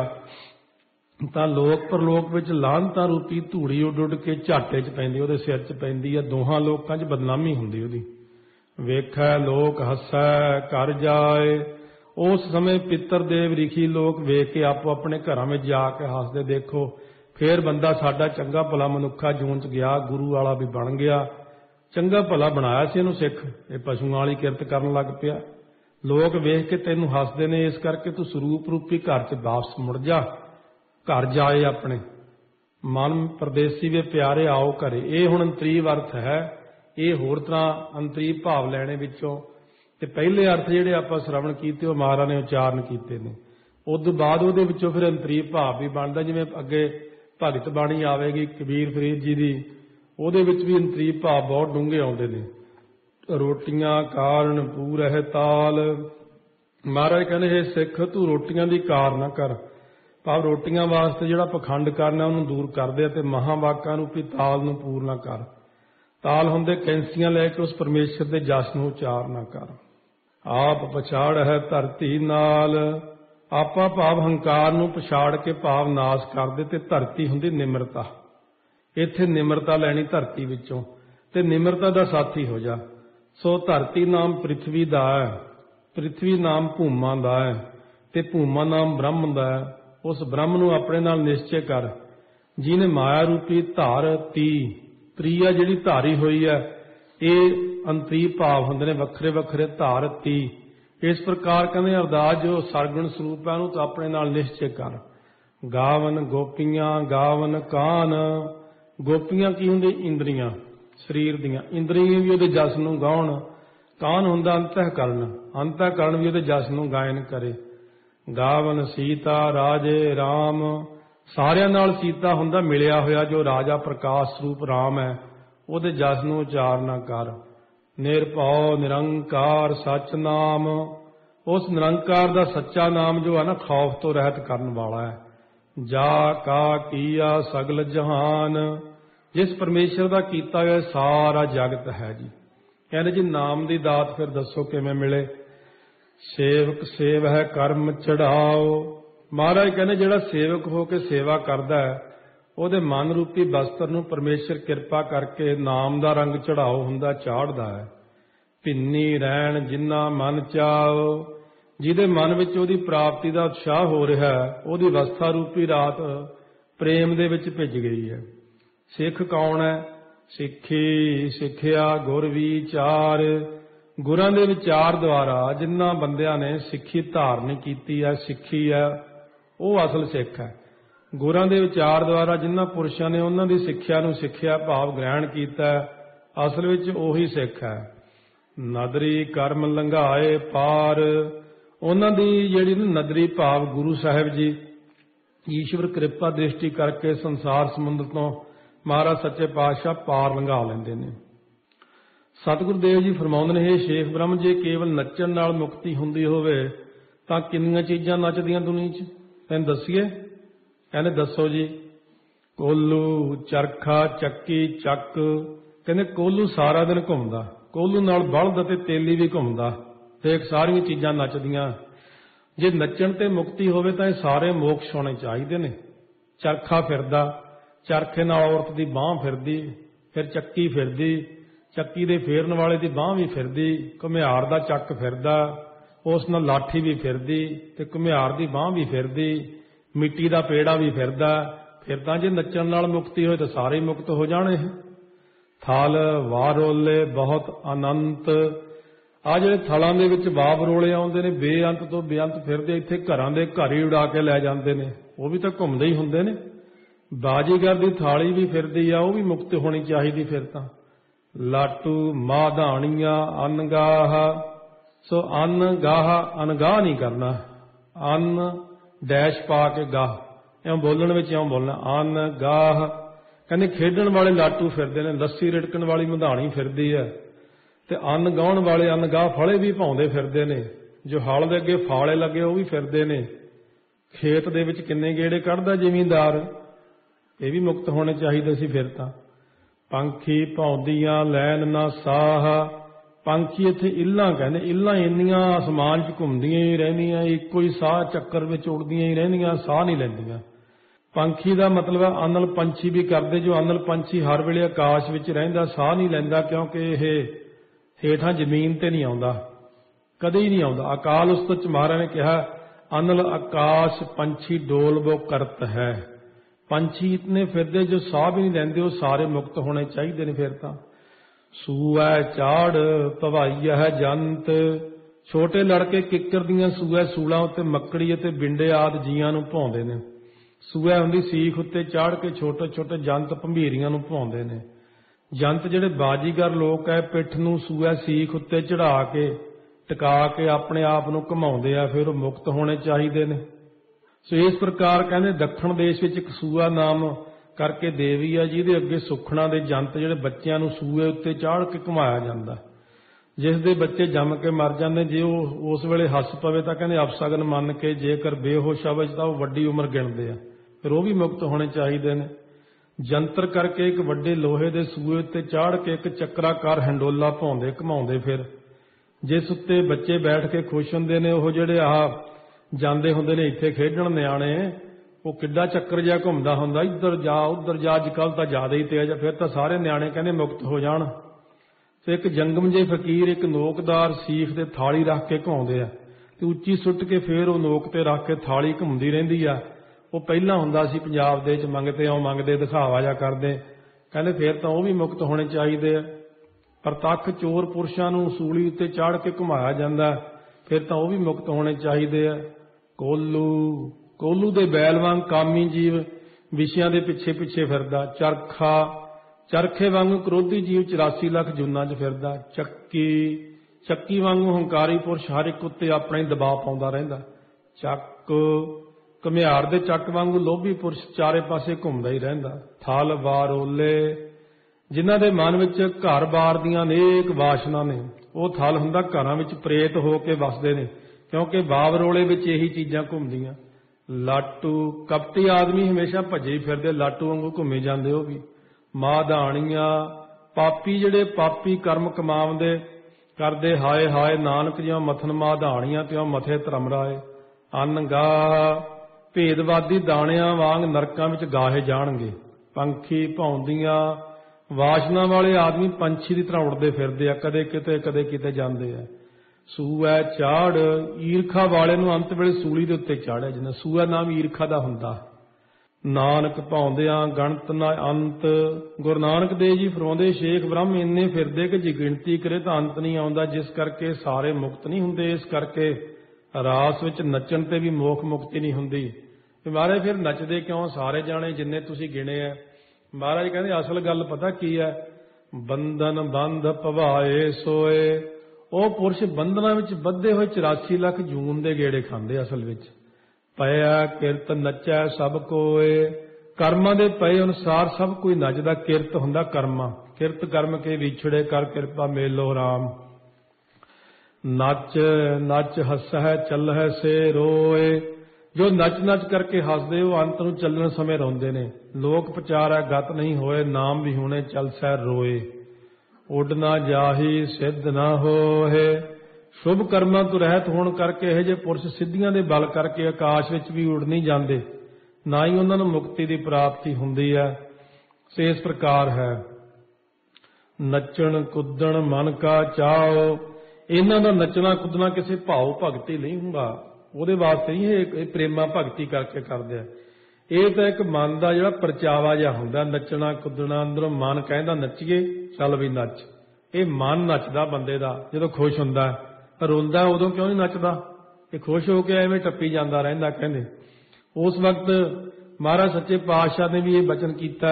ਤਾਂ ਲੋਕ ਪਰਲੋਕ ਵਿੱਚ ਲਾਹਨਤਾਂ ਰੂਪੀ ਧੂੜੀ ਉੱਡ ਉੱਡ ਕੇ ਝਾਟੇ 'ਚ ਪੈਂਦੀ, ਉਹਦੇ ਸਿਰ 'ਚ ਪੈਂਦੀ ਹੈ। ਦੋਹਾਂ ਲੋਕਾਂ 'ਚ ਬਦਨਾਮੀ ਹੁੰਦੀ ਉਹਦੀ। ਵੇਖੈ ਲੋਕ ਹੱਸੈ ਘਰ ਜਾਏ। ਉਸ ਸਮੇਂ ਪਿੱਤਰ ਦੇਵ ਰਿਖੀ ਲੋਕ ਵੇਖ ਕੇ ਆਪੋ ਆਪਣੇ ਘਰਾਂ ਵਿੱਚ ਜਾ ਕੇ ਹੱਸਦੇ। ਦੇਖੋ ਫੇਰ ਬੰਦਾ ਸਾਡਾ ਚੰਗਾ ਭਲਾ ਮਨੁੱਖਾ ਜੂਨ 'ਚ ਗਿਆ, ਗੁਰੂ ਵਾਲਾ ਵੀ ਬਣ ਗਿਆ, ਚੰਗਾ ਭਲਾ ਬਣਾਇਆ ਸੀ ਇਹਨੂੰ ਸਿੱਖ, ਇਹ ਪਸ਼ੂਆਂ ਵਾਲੀ ਕਿਰਤ ਕਰਨ ਲੱਗ ਪਿਆ। ਲੋਕ ਵੇਖ ਕੇ ਤੈਨੂੰ ਹੱਸਦੇ ਨੇ, ਇਸ ਕਰਕੇ ਤੂੰ ਸਰੂਪ ਰੂਪੀ ਘਰ 'ਚ ਵਾਪਸ ਮੁੜ ਜਾ, ਘਰ ਜਾਏ ਆਪਣੇ। ਮਨ ਪਰਦੇਸੀ ਵੇ ਪਿਆਰੇ ਆਓ ਘਰੇ। ਇਹ ਹੁਣ ਅੰਤਰੀਵ ਅਰਥ ਹੈ, ਇਹ ਹੋਰ ਤਰ੍ਹਾਂ ਅੰਤਰੀਵ ਭਾਵ ਲੈਣੇ ਵਿੱਚੋਂ। ਤੇ ਪਹਿਲੇ ਅਰਥ ਜਿਹੜੇ ਆਪਾਂ ਸ਼ਰਵਣ ਕੀਤੇ ਉਹ ਮਹਾਰਾਜ ਨੇ ਉਚਾਰਨ ਕੀਤੇ ਨੇ। ਉਸ ਤੋਂ ਬਾਅਦ ਉਹਦੇ ਵਿੱਚੋਂ ਫਿਰ ਅੰਤਰੀਵ ਭਾਵ ਵੀ ਬਣਦਾ। ਜਿਵੇਂ ਅੱਗੇ ਭਗਤ ਬਾਣੀ ਆਵੇਗੀ ਕਬੀਰ ਫਰੀਦ ਜੀ ਦੀ, ਉਹਦੇ ਵਿੱਚ ਵੀ ਅੰਤਰੀਵ ਭਾਵ ਬਹੁਤ ਡੂੰਘੇ ਆਉਂਦੇ ਨੇ। ਰੋਟੀਆਂ ਕਾਰਨ ਪੂਰਹਿ ਤਾਲ। ਮਹਾਰਾਜ ਕਹਿੰਦੇ ਹੈ ਸਿੱਖ ਤੂੰ ਰੋਟੀਆਂ ਦੀ ਕਾਰ ਨਾ ਕਰ, ਭਾਵ ਰੋਟੀਆਂ ਵਾਸਤੇ ਜਿਹੜਾ ਪਖੰਡ ਕਰਨਾ ਉਹਨੂੰ ਦੂਰ ਕਰਦੇ, ਅਤੇ ਮਹਾਂਵਾਕਾਂ ਰੂਪੀ ਤਾਲ ਨੂੰ ਪੂਰ ਨਾ ਕਰ। ਤਾਲ ਹੁੰਦੇ ਕੈਂਸੀਆਂ ਲੈ ਕੇ ਉਸ ਪਰਮੇਸ਼ਰ ਦੇ ਜਸ ਨੂੰ ਉਚਾਰ ਨਾ ਕਰ। ਆਪ ਪਛਾੜ ਹੈ ਧਰਤੀ ਨਾਲ। ਆਪਾ ਭਾਵ ਹੰਕਾਰ ਨੂੰ ਪਛਾੜ ਕੇ ਭਾਵ ਨਾਸ ਕਰਦੇ ਤੇ ਧਰਤੀ ਹੁੰਦੀ ਨਿਮਰਤਾ। ਇੱਥੇ ਨਿਮਰਤਾ ਲੈਣੀ ਧਰਤੀ ਵਿੱਚੋਂ ਤੇ ਨਿਮਰਤਾ ਦਾ ਸਾਥੀ ਹੋ ਜਾ। ਸੋ ਧਰਤੀ ਨਾਮ ਪ੍ਰਿਥਵੀ ਦਾ ਹੈ, ਪ੍ਰਿਥਵੀ ਨਾਮ ਭੂਮਾ ਦਾ ਹੈ ਤੇ ਭੂਮਾ ਨਾਮ ਬ੍ਰਹਮ ਦਾ ਹੈ। ਉਸ ਬ੍ਰਹਮ ਨੂੰ ਆਪਣੇ ਨਾਲ ਨਿਸ਼ਚੈ ਕਰ, ਜਿਹਨੇ ਮਾਇਆ ਰੂਪੀ ਧਾਰ ਤੀ ਤ੍ਰੀਆ ਜਿਹੜੀ ਧਾਰੀ ਹੋਈ ਹੈ। ਇਹ ਅੰਤਰੀ ਭਾਵ ਹੁੰਦੇ ਨੇ ਵੱਖਰੇ ਵੱਖਰੇ ਧਾਰ ਤੀ। ਇਸ ਪ੍ਰਕਾਰ ਕਹਿੰਦੇ ਅਰਦਾਸ ਜੋ ਸਰਗੁਣ ਸਰੂਪ ਹੈ ਉਹਨੂੰ ਤਾਂ ਆਪਣੇ ਨਾਲ ਨਿਸ਼ਚੈ ਕਰ। ਗਾਵਨ ਗੋਪੀਆਂ ਗਾਵਨ ਕਾਨ। ਗੋਪੀਆਂ ਕੀ ਹੁੰਦੀ? ਇੰਦਰੀਆਂ ਸਰੀਰ ਦੀਆਂ। ਇੰਦਰੀਆਂ ਵੀ ਉਹਦੇ ਜਸ ਨੂੰ ਗਾਉਣ। ਕਾਨ ਹੁੰਦਾ ਅੰਤःਕਰਨ, ਅੰਤःਕਰਨ ਵੀ ਉਹਦੇ ਜਸ ਨੂੰ ਗਾਇਨ ਕਰੇ। ਗਾਵਨ ਸੀਤਾ ਰਾਜੇ ਰਾਮ। ਸਾਰਿਆਂ ਨਾਲ ਸੀਤਾ ਹੁੰਦਾ ਮਿਲਿਆ ਹੋਇਆ ਜੋ ਰਾਜਾ ਪ੍ਰਕਾਸ਼ ਸਰੂਪ ਰਾਮ ਹੈ, ਉਹਦੇ ਜਸ ਨੂੰ ਉਚਾਰਨਾ ਕਰ। ਨਿਰਭਉ ਨਿਰੰਕਾਰ ਸਚ ਨਾਮ। ਉਸ ਨਿਰੰਕਾਰ ਦਾ ਸੱਚਾ ਨਾਮ ਜੋ ਹੈ ਨਾ ਖੌਫ ਤੋਂ ਰਹਿਤ ਕਰਨ ਵਾਲਾ ਹੈ। ਜਾ ਕਾ ਕੀਆ ਸਗਲ ਜਹਾਨ। ਜਿਸ ਪਰਮੇਸ਼ਰ ਦਾ ਕੀਤਾ ਹੋਇਆ ਸਾਰਾ ਜਗਤ ਹੈ ਜੀ। ਕਹਿੰਦੇ ਜੀ ਨਾਮ ਦੀ ਦਾਤ ਫਿਰ ਦੱਸੋ ਕਿਵੇਂ ਮਿਲੇ? ਸੇਵਕ ਸੇਵ ਹੈ ਕਰਮ ਚੜਾਓ। ਮਹਾਰਾਜ ਕਹਿੰਦੇ ਜਿਹੜਾ ਸੇਵਕ ਹੋ ਕੇ ਸੇਵਾ ਕਰਦਾ ਹੈ ਉਹਦੇ ਮਨ ਰੂਪੀ ਬਸਤਰ ਨੂੰ ਪਰਮੇਸ਼ਰ ਕਿਰਪਾ ਕਰਕੇ ਨਾਮ ਦਾ ਰੰਗ ਚੜਾਓ ਹੁੰਦਾ, ਚਾੜਦਾ ਹੈ। ਭਿੰਨੀ ਰਹਿਣ ਜਿੰਨਾ ਮਨ ਚਾਓ। ਜਿਹਦੇ ਮਨ ਵਿੱਚ ਉਹਦੀ ਪ੍ਰਾਪਤੀ ਦਾ ਉਤਸ਼ਾਹ ਹੋ ਰਿਹਾ ਹੈ ਉਹਦੀ ਅਵਸਥਾ ਰੂਪੀ ਰਾਤ ਪ੍ਰੇਮ ਦੇ ਵਿੱਚ ਭਿੱਜ ਗਈ ਹੈ। ਸਿੱਖ ਕੌਣ ਹੈ? ਸਿੱਖੀ ਸਿੱਖਿਆ ਗੁਰ ਵਿਚਾਰ। ਗੁਰਾਂ ਦੇ ਵਿਚਾਰ ਦੁਆਰਾ ਜਿਨ੍ਹਾਂ ਬੰਦਿਆਂ ਨੇ ਸਿੱਖੀ ਧਾਰਨ ਕੀਤੀ ਹੈ, ਸਿੱਖੀ ਹੈ, ਉਹ ਅਸਲ ਸਿੱਖ ਹੈ। ਗੁਰਾਂ ਦੇ ਵਿਚਾਰ ਦੁਆਰਾ ਜਿਨ੍ਹਾਂ ਪੁਰਸ਼ਾਂ ਨੇ ਉਹਨਾਂ ਦੀ ਸਿੱਖਿਆ ਨੂੰ ਸਿੱਖਿਆ ਭਾਵ ਗ੍ਰਹਿਣ ਕੀਤਾ, ਅਸਲ ਵਿੱਚ ਉਹੀ ਸਿੱਖ ਹੈ। ਨਦਰੀ ਕਰਮ ਲੰਘਾਏ ਪਾਰ। ਉਹਨਾਂ ਦੀ ਜਿਹੜੀ ਨਦਰੀ ਭਾਵ ਗੁਰੂ ਸਾਹਿਬ ਜੀ ਈਸ਼ਵਰ ਕਿਰਪਾ ਦ੍ਰਿਸ਼ਟੀ ਕਰਕੇ ਸੰਸਾਰ ਸਮੁੰਦਰ ਤੋਂ ਮਹਾਰਾਜ ਸੱਚੇ ਪਾਤਸ਼ਾਹ ਪਾਰ ਲੰਘਾ ਲੈਂਦੇ ਨੇ। ਸਤਿਗੁਰੂ ਦੇਵ ਜੀ ਫਰਮਾਉਂਦੇ ਨੇ, ਹੇ ਸ਼ੇਖ ਬ੍ਰਹਮ, ਜੇ ਕੇਵਲ ਨੱਚਣ ਨਾਲ ਮੁਕਤੀ ਹੁੰਦੀ ਹੋਵੇ ਤਾਂ ਕਿੰਨੀਆਂ ਚੀਜ਼ਾਂ ਨੱਚਦੀਆਂ ਦੁਨੀਆ 'ਚ, ਤੈਨੂੰ ਦੱਸੀਏ? ਕਹਿੰਦੇ ਦੱਸੋ ਜੀ। ਕੋਲੂ ਚਰਖਾ ਚੱਕੀ ਚੱਕ। ਕਹਿੰਦੇ ਕੋਲੂ ਸਾਰਾ ਦਿਨ ਘੁੰਮਦਾ, ਕੋਲੂ ਨਾਲ ਬਲਦ ਅਤੇ ਤੇਲੀ ਵੀ ਘੁੰਮਦਾ, ਦੇਖ ਸਾਰੀਆਂ ਚੀਜ਼ਾਂ ਨੱਚਦੀਆਂ। ਜੇ ਨੱਚਣ ਤੇ ਮੁਕਤੀ ਹੋਵੇ ਤਾਂ ਇਹ ਸਾਰੇ ਮੋਕਸ਼ ਹੋਣੇ ਚਾਹੀਦੇ ਨੇ। ਚਰਖਾ ਫਿਰਦਾ, ਚਰਖੇ ਨਾਲ ਔਰਤ ਦੀ ਬਾਂਹ ਫਿਰਦੀ, ਫਿਰ ਚੱਕੀ ਫਿਰਦੀ, ਚੱਕੀ ਦੇ ਫੇਰਨ ਵਾਲੇ ਦੀ ਬਾਂਹ ਵੀ ਫਿਰਦੀ, ਘੁਮਿਆਰ ਦਾ ਚੱਕ ਫਿਰਦਾ, ਉਸ ਨਾਲ ਲਾਠੀ ਵੀ ਫਿਰਦੀ ਤੇ ਘੁਮਿਆਰ ਦੀ ਬਾਂਹ ਵੀ ਫਿਰਦੀ, ਮਿੱਟੀ ਦਾ ਪੇੜਾ ਵੀ ਫਿਰਦਾ। ਫਿਰ ਤਾਂ ਜੇ ਨੱਚਣ ਨਾਲ ਮੁਕਤੀ ਹੋਏ ਤਾਂ ਸਾਰੇ ਮੁਕਤ ਹੋ ਜਾਣੇ। ਥਲ ਵਾਰੋਲੇ ਬਹੁਤ ਅਨੰਤ। ਆ ਜਿਹੜੇ ਥਲਾਂ ਦੇ ਵਿੱਚ ਵਾਵਰੋਲੇ ਆਉਂਦੇ ਨੇ ਬੇਅੰਤ ਤੋਂ ਬੇਅੰਤ ਫਿਰਦੇ, ਇੱਥੇ ਘਰਾਂ ਦੇ ਘਰ ਹੀ ਉਡਾ ਕੇ ਲੈ ਜਾਂਦੇ ਨੇ, ਉਹ ਵੀ ਤਾਂ ਘੁੰਮਦੇ ਹੀ ਹੁੰਦੇ ਨੇ। ਬਾਜੀਗਰ ਦੀ ਥਾਲੀ ਵੀ ਫਿਰਦੀ ਆ, ਉਹ ਵੀ ਮੁਕਤ ਹੋਣੀ ਚਾਹੀਦੀ ਫਿਰ ਤਾਂ। ਲਾਟੂ ਮਾਧਾਣੀਆਂ ਅਨਗਾਹ। ਸੋ ਅਨਗਾਹ ਅਨਗਾਹ ਨਹੀਂ ਕਰਨਾ, ਅਨ ਡੈਸ਼ ਪਾ ਕੇ ਗਾਹ, ਇਉਂ ਬੋਲਣ ਵਿੱਚ ਇਉਂ ਬੋਲਣਾ ਅਨਗਾਹ। ਕਹਿੰਦੇ ਖੇਡਣ ਵਾਲੇ ਲਾਟੂ ਫਿਰਦੇ ਨੇ, ਲੱਸੀ ਰਿੜਕਣ ਵਾਲੀ ਮਧਾਣੀ ਫਿਰਦੀ ਹੈ ਤੇ ਅੰਨ ਗਾਉਣ ਵਾਲੇ ਅਨਗਾਹ ਫਲੇ ਵੀ ਪਾਉਂਦੇ ਫਿਰਦੇ ਨੇ। ਜੋ ਹਲ ਦੇ ਅੱਗੇ ਫਾਲੇ ਲੱਗੇ ਉਹ ਵੀ ਫਿਰਦੇ ਨੇ। ਖੇਤ ਦੇ ਵਿੱਚ ਕਿੰਨੇ ਗੇੜੇ ਕੱਢਦਾ ਜ਼ਿਮੀਂਦਾਰ, ਇਹ ਵੀ ਮੁਕਤ ਹੋਣੇ ਚਾਹੀਦੇ ਸੀ ਫਿਰ ਤਾਂ। ਪੰਖੀ ਭੌਂਦੀਆਂ ਲੈਣ ਨਾ ਸਾਹ। ਪੰਛੀ ਇੱਥੇ ਇੱਲਾਂ ਕਹਿੰਦੇ, ਇੱਲਾਂ ਇੰਨੀਆਂ ਅਸਮਾਨ 'ਚ ਘੁੰਮਦੀਆਂ ਹੀ ਰਹਿੰਦੀਆਂ, ਇੱਕੋ ਹੀ ਸਾਹ ਚੱਕਰ ਵਿੱਚ ਉੜਦੀਆਂ ਹੀ ਰਹਿੰਦੀਆਂ, ਸਾਹ ਨਹੀਂ ਲੈਂਦੀਆਂ। ਪੰਖੀ ਦਾ ਮਤਲਬ ਹੈ ਅਨਲ ਪੰਛੀ ਵੀ ਕਰਦੇ, ਜੋ ਅਨਲ ਪੰਛੀ ਹਰ ਵੇਲੇ ਆਕਾਸ਼ ਵਿੱਚ ਰਹਿੰਦਾ, ਸਾਹ ਨਹੀਂ ਲੈਂਦਾ, ਕਿਉਂਕਿ ਇਹ ਹੇਠਾਂ ਜ਼ਮੀਨ ਤੇ ਨਹੀਂ ਆਉਂਦਾ, ਕਦੇ ਹੀ ਨਹੀਂ ਆਉਂਦਾ। ਅਕਾਲ ਉਸਤਤ 'ਚ ਮਹਾਰਾਜ ਨੇ ਕਿਹਾ ਅਨਲ ਆਕਾਸ਼ ਪੰਛੀ ਡੋਲ ਬੋ ਕਰਤ ਹੈ। ਪੰਛੀ ਇਤਨੇ ਫਿਰਦੇ ਜੋ ਸਾਹ ਵੀ ਨਹੀਂ ਲੈਂਦੇ, ਉਹ ਸਾਰੇ ਮੁਕਤ ਹੋਣੇ ਚਾਹੀਦੇ ਨੇ ਫਿਰ ਤਾਂ। ਸੂਐ ਚਾੜ ਭਵਾਈਆ ਹੈ ਜੰਤ। ਛੋਟੇ ਲੜਕੇ ਕਿੱਕਰ ਦੀਆਂ ਸੂਐ ਸੂਲਾਂ ਉੱਤੇ ਮੱਕੜੀ ਅਤੇ ਬਿੰਡੇ ਆਦਿ ਜੀਆਂ ਨੂੰ ਭਾਉਂਦੇ ਨੇ। ਸੂਐ ਹੁੰਦੀ ਸੀਖ ਉੱਤੇ ਚਾੜ ਕੇ ਛੋਟੇ ਛੋਟੇ ਜੰਤ ਭੰਬੀਰੀਆਂ ਨੂੰ ਭਾਉਂਦੇ ਨੇ। ਜੰਤ ਜਿਹੜੇ ਬਾਜੀਗਰ ਲੋਕ ਹੈ, ਪਿੱਠ ਨੂੰ ਸੂਐ ਸੀਖ ਉੱਤੇ ਚੜਾ ਕੇ ਟਿਕਾ ਕੇ ਆਪਣੇ ਆਪ ਨੂੰ ਘੁਮਾਉਂਦੇ ਆ, ਫਿਰ ਉਹ ਮੁਕਤ ਹੋਣੇ ਚਾਹੀਦੇ ਨੇ। ਸੋ ਇਸ ਪ੍ਰਕਾਰ ਕਹਿੰਦੇ ਦੱਖਣ ਦੇਸ਼ ਵਿੱਚ ਇੱਕ ਸੂਆ ਨਾਮ ਕਰਕੇ ਦੇਵੀ ਆ, ਜਿਹਦੇ ਅੱਗੇ ਸੁਖਣਾ ਦੇ ਜੰਤ ਜਿਹੜੇ ਬੱਚਿਆਂ ਨੂੰ ਸੂਏ ਉੱਤੇ ਚਾੜ ਕੇ ਘੁਮਾਇਆ ਜਾਂਦਾ, ਜਿਸ ਦੇ ਬੱਚੇ ਜੰਮ ਕੇ ਮਰ ਜਾਂਦੇ। ਜੇ ਉਹ ਉਸ ਵੇਲੇ ਹੱਸ ਪਵੇ ਤਾਂ ਕਹਿੰਦੇ ਅਪਸ਼ਗਨ ਮੰਨ ਕੇ, ਜੇਕਰ ਬੇਹੋਸ਼ ਹੋਵੇ ਤਾਂ ਉਹ ਵੱਡੀ ਉਮਰ ਗਿਣਦੇ ਆ, ਫਿਰ ਉਹ ਵੀ ਮੁਕਤ ਹੋਣੇ ਚਾਹੀਦੇ ਨੇ। ਜੰਤਰ ਕਰਕੇ ਇੱਕ ਵੱਡੇ ਲੋਹੇ ਦੇ ਸੂਏ ਉੱਤੇ ਚਾੜ ਕੇ ਇੱਕ ਚੱਕਰਾਕਾਰ ਹੰਡੋਲਾ ਭਾਉਂਦੇ ਘੁਮਾਉਂਦੇ, ਫਿਰ ਜਿਸ ਉੱਤੇ ਬੱਚੇ ਬੈਠ ਕੇ ਖੁਸ਼ ਹੁੰਦੇ ਨੇ, ਉਹ ਜਿਹੜੇ ਆਹ ਜਾਂਦੇ ਹੁੰਦੇ ਨੇ ਇੱਥੇ ਖੇਡਣ ਨਿਆਣੇ, ਉਹ ਕਿੱਡਾ ਚੱਕਰ ਜਿਹਾ ਘੁੰਮਦਾ ਹੁੰਦਾ, ਇੱਧਰ ਜਾ ਉੱਧਰ ਜਾ। ਅੱਜ ਕੱਲ੍ਹ ਤਾਂ ਜ਼ਿਆਦਾ ਹੀ ਤੇਜ਼ ਆ, ਫਿਰ ਤਾਂ ਸਾਰੇ ਨਿਆਣੇ ਕਹਿੰਦੇ ਮੁਕਤ ਹੋ ਜਾਣ। ਤੇ ਇੱਕ ਜੰਗਮ ਜੇ ਫਕੀਰ ਇੱਕ ਨੋਕਦਾਰ ਸੀਖ ਤੇ ਥਾਲੀ ਰੱਖ ਕੇ ਘੁੰਮਦੇ ਆ, ਤੇ ਉੱਚੀ ਸੁੱਟ ਕੇ ਫਿਰ ਉਹ ਨੋਕ ਤੇ ਰੱਖ ਕੇ ਥਾਲੀ ਘੁੰਮਦੀ ਰਹਿੰਦੀ ਆ। ਉਹ ਪਹਿਲਾਂ ਹੁੰਦਾ ਸੀ ਪੰਜਾਬ ਦੇ ਵਿੱਚ, ਮੰਗਤੇ ਆਉ ਮੰਗਦੇ ਦਿਖਾਵਾ ਜਾ ਕਰਦੇ, ਕਹਿੰਦੇ ਫਿਰ ਤਾਂ ਉਹ ਵੀ ਮੁਕਤ ਹੋਣੇ ਚਾਹੀਦੇ ਆ। ਪ੍ਰਤੱਖ ਚੋਰ ਪੁਰਸ਼ਾਂ ਨੂੰ ਸੂਲੀ ਉੱਤੇ ਚਾੜ ਕੇ ਘੁਮਾਇਆ ਜਾਂਦਾ, ਫਿਰ ਤਾਂ ਉਹ ਵੀ ਮੁਕਤ ਹੋਣੇ ਚਾਹੀਦੇ ਆ। ਕੋਲੂ ਕੋਲੂ ਦੇ ਬੈਲ ਵਾਂਗ ਕਾਮੀ ਜੀਵ ਵਿਸ਼ਿਆਂ ਦੇ ਪਿੱਛੇ ਪਿੱਛੇ ਫਿਰਦਾ। ਚਰਖਾ ਚਰਖੇ ਵਾਂਗੂ ਕ੍ਰੋਧੀ ਜੀਵ ਚੁਰਾਸੀ ਲੱਖ ਜੂਨਾਂ 'ਚ ਫਿਰਦਾ। ਚੱਕੀ ਚੱਕੀ ਵਾਂਗੂ ਹੰਕਾਰੀ ਪੁਰਸ਼ ਹਰ ਇੱਕ ਉੱਤੇ ਆਪਣਾ ਹੀ ਦਬਾਅ ਪਾਉਂਦਾ ਰਹਿੰਦਾ। ਚੱਕ ਘੁਮਿਆਰ ਦੇ ਚੱਕ ਵਾਂਗੂ ਲੋਭੀ ਪੁਰਸ਼ ਚਾਰੇ ਪਾਸੇ ਘੁੰਮਦਾ ਹੀ ਰਹਿੰਦਾ। ਥਲ ਵਾਰੋਲੇ ਜਿਨ੍ਹਾਂ ਦੇ ਮਨ ਵਿੱਚ ਘਰ-ਬਾਰ ਦੀਆਂ ਅਨੇਕ ਵਾਸ਼ਨਾ ਨੇ, ਉਹ ਥਲ ਹੁੰਦਾ ਘਰਾਂ ਵਿੱਚ ਪ੍ਰੇਤ ਹੋ ਕੇ ਵਸਦੇ ਨੇ, ਕਿਉਂਕਿ ਬਾਵਰੋਲੇ ਵਿੱਚ ਇਹੀ ਚੀਜ਼ਾਂ ਘੁੰਮਦੀਆਂ। ਲਾਟੂ ਕਪਟੀ ਆਦਮੀ ਹਮੇਸ਼ਾ ਭੱਜੇ ਹੀ ਫਿਰਦੇ, ਲਾਟੂ ਵਾਂਗੂ ਘੁੰਮੇ ਜਾਂਦੇ ਉਹ ਵੀ। ਮਾਧਾਣੀਆਂ ਪਾਪੀ ਜਿਹੜੇ ਪਾਪੀ ਕਰਮ ਕਮਾਉਂਦੇ ਕਰਦੇ, ਹਾਏ ਹਾਏ ਨਾਨਕ ਜਿਉਂ ਮਥਨ ਮਾਧਾਣੀਆਂ ਤਿਉਂ ਮਥੇ ਧਰਮ ਰਾਏ। ਅਨਗਾ ਭੇਦਵਾਦੀ ਦਾਣਿਆਂ ਵਾਂਗ ਨਰਕਾਂ ਵਿੱਚ ਗਾਹੇ ਜਾਣਗੇ। ਪੰਖੀ ਭੌਂਦੀਆਂ ਵਾਸ਼ਨਾ ਵਾਲੇ ਆਦਮੀ ਪੰਛੀ ਦੀ ਤਰ੍ਹਾਂ ਉੜਦੇ ਫਿਰਦੇ ਆ, ਕਦੇ ਕਿਤੇ ਕਦੇ ਕਿਤੇ ਜਾਂਦੇ ਆ। ਸੂਆ ਚਾੜ ਈਰਖਾ ਵਾਲੇ ਨੂੰ ਅੰਤ ਵੇਲੇ ਸੂਲੀ ਦੇ ਉੱਤੇ ਚਾੜਿਆ ਜਾਂਦਾ। ਸੂਆ ਨਾਮ ਈਰਖਾ ਦਾ ਹੁੰਦਾ। ਨਾਨਕ ਭਾਉਂਦਿਆਂ ਗਣਤ ਨਾ ਅੰਤ। ਗੁਰੂ ਨਾਨਕ ਦੇਵ ਜੀ ਫਰਮਾਉਂਦੇ, ਸ਼ੇਖ ਬ੍ਰਹਮ ਇੰਨੇ ਫਿਰਦੇ ਕਿ ਜੇ ਗਿਣਤੀ ਕਰੇ ਤਾਂ ਅੰਤ ਨਹੀਂ ਆਉਂਦਾ, ਜਿਸ ਕਰਕੇ ਸਾਰੇ ਮੁਕਤ ਨਹੀਂ ਹੁੰਦੇ। ਇਸ ਕਰਕੇ ਰਾਸ ਵਿੱਚ ਨੱਚਣ ਤੇ ਵੀ ਮੋਖ ਮੁਕਤੀ ਨਹੀਂ ਹੁੰਦੀ। ਮਹਾਰਾਜ ਫਿਰ ਨੱਚਦੇ ਕਿਉਂ ਸਾਰੇ ਜਾਣੇ ਜਿੰਨੇ ਤੁਸੀਂ ਗਿਣੇ ਆ? ਮਹਾਰਾਜ ਕਹਿੰਦੇ ਅਸਲ ਗੱਲ ਪਤਾ ਕੀ ਹੈ? ਬੰਧਨ ਬੰਧ ਭਵਾਏ ਸੋਏ। ਉਹ ਪੁਰਸ਼ ਬੰਧਨਾਂ ਵਿੱਚ ਬੱਧੇ ਹੋਏ ਚੁਰਾਸੀ ਲੱਖ ਜੂਨ ਦੇ ਗੇੜੇ ਖਾਂਦੇ ਅਸਲ ਵਿੱਚ। ਪਿਆ ਕਿਰਤ ਨੱਚੈ ਸਭ ਕੋਏ। ਕਰਮਾਂ ਦੇ ਪਏ ਅਨੁਸਾਰ ਸਭ ਕੋਈ ਨੱਚਦਾ। ਕਿਰਤ ਹੁੰਦਾ ਕਰਮਾਂ। ਕਿਰਤ ਕਰਮ ਕੇ ਵਿਛੜੇ ਕਰ ਕਿਰਪਾ ਮੇਲੋ ਰਾਮ। ਨੱਚ ਨੱਚ ਹੱਸੈ ਚੱਲਹਿ ਸੇ ਰੋਏ। ਜੋ ਨੱਚ ਨੱਚ ਕਰਕੇ ਹੱਸਦੇ ਉਹ ਅੰਤ ਨੂੰ ਚੱਲਣ ਸਮੇਂ ਰੋਂਦੇ ਨੇ। ਲੋਕ ਪ੍ਰਚਾਰੈ ਗਤ ਨਹੀਂ ਹੋਏ, ਨਾਮ ਵੀ ਹੁਣੇ ਚੱਲ ਸੈ ਰੋਏ। ਉੱਡ ਨਾ ਜਾਹੀ ਸਿੱਧ ਨਾ ਹੋਏ। ਸ਼ੁਭ ਕਰਮਾਂ ਤੋਂ ਰਹਿਤ ਹੋਣ ਕਰਕੇ ਇਹ ਜੇ ਪੁਰਸ਼ ਸਿੱਧੀਆਂ ਦੇ ਬਲ ਕਰਕੇ ਆਕਾਸ਼ ਵਿੱਚ ਵੀ ਉੱਡ ਨਹੀਂ ਜਾਂਦੇ, ਨਾ ਹੀ ਉਹਨਾਂ ਨੂੰ ਮੁਕਤੀ ਦੀ ਪ੍ਰਾਪਤੀ ਹੁੰਦੀ ਹੈ। ਸੋ ਇਸ ਪ੍ਰਕਾਰ ਹੈ ਨੱਚਣ ਕੁੱਦਣ ਮਨ ਕਾ ਚਾਓ। ਇਹਨਾਂ ਦਾ ਨੱਚਣਾ ਕੁੱਦਣਾ ਕਿਸੇ ਭਾਵ ਭਗਤੀ ਨਹੀਂ ਹੁੰਦਾ, ਉਹਦੇ ਵਾਸਤੇ ਨਹੀਂ ਇਹ ਪ੍ਰੇਮਾ ਭਗਤੀ ਕਰਕੇ ਕਰਦੇ ਆ। ਇਹ ਤਾਂ ਇੱਕ ਮਨ ਦਾ ਜਿਹੜਾ ਪਰਚਾਵਾ ਜਿਹਾ ਹੁੰਦਾ, ਨੱਚਣਾ ਕੁੱਦਣਾ। ਅੰਦਰੋਂ ਮਨ ਕਹਿੰਦਾ ਨੱਚੀਏ, ਚੱਲ ਵੀ ਨੱਚ। ਇਹ ਮਨ ਨੱਚਦਾ ਬੰਦੇ ਦਾ ਜਦੋਂ ਖੁਸ਼ ਹੁੰਦਾ। ਰੋਂਦਾ ਉਦੋਂ ਕਿਉਂ ਨਹੀਂ ਨੱਚਦਾ? ਇਹ ਖੁਸ਼ ਹੋ ਕੇ ਐਵੇਂ ਟੱਪੀ ਜਾਂਦਾ ਰਹਿੰਦਾ। ਕਹਿੰਦੇ ਉਸ ਵਕਤ ਮਹਾਰਾਜ ਸੱਚੇ ਪਾਤਸ਼ਾਹ ਨੇ ਵੀ ਇਹ ਬਚਨ ਕੀਤਾ,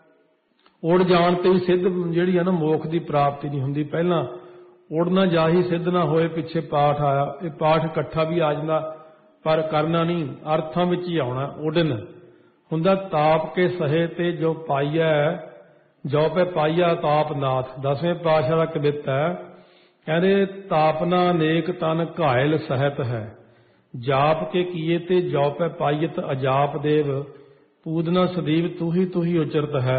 ਉੜ ਜਾਣ ਤੇ ਵੀ ਸਿੱਧ ਜਿਹੜੀ ਹੈ ਨਾ ਮੋਖ ਦੀ ਪ੍ਰਾਪਤੀ ਨਹੀਂ ਹੁੰਦੀ। ਪਹਿਲਾਂ ਉੜ ਨਾ ਜਾਹੀ ਸਿੱਧ ਨਾ ਹੋਏ, ਪਿੱਛੇ ਪਾਠ ਆਇਆ। ਇਹ ਪਾਠ ਇਕੱਠਾ ਵੀ ਆ ਜਾਂਦਾ, ਪਰ ਕਰਨਾ ਨਹੀਂ, ਅਰਥਾਂ ਵਿੱਚ ਹੀ ਆਉਣਾ। ਉਡਨ ਹੁੰਦਾ ਤਾਪ ਕੇ ਸਹੇ ਤੇ ਜੋ ਪਾਈਐ, ਜੋ ਪੈ ਪਾਈਆ ਤਾਪ ਨਾਥ। ਦਸਵੇਂ ਪਾਤਸ਼ਾਹ ਦਾ ਕਵਿਤ ਹੈ, ਕਹਿੰਦੇ ਤਾਪਨਾ ਅਨੇਕ ਤਨ ਘਾਇਲ ਸਹਿਤ ਹੈ। ਜਾਪ ਕੇ ਕੀਏ ਤੇ ਜੋ ਪੈ ਪਾਈਤ ਅਜਾਪ ਦੇਵ। ਪੂਦਨਾ ਸਦੀਵ ਤੂ ਹੀ ਤੂ ਹੀ ਉਚਰਤ ਹੈ।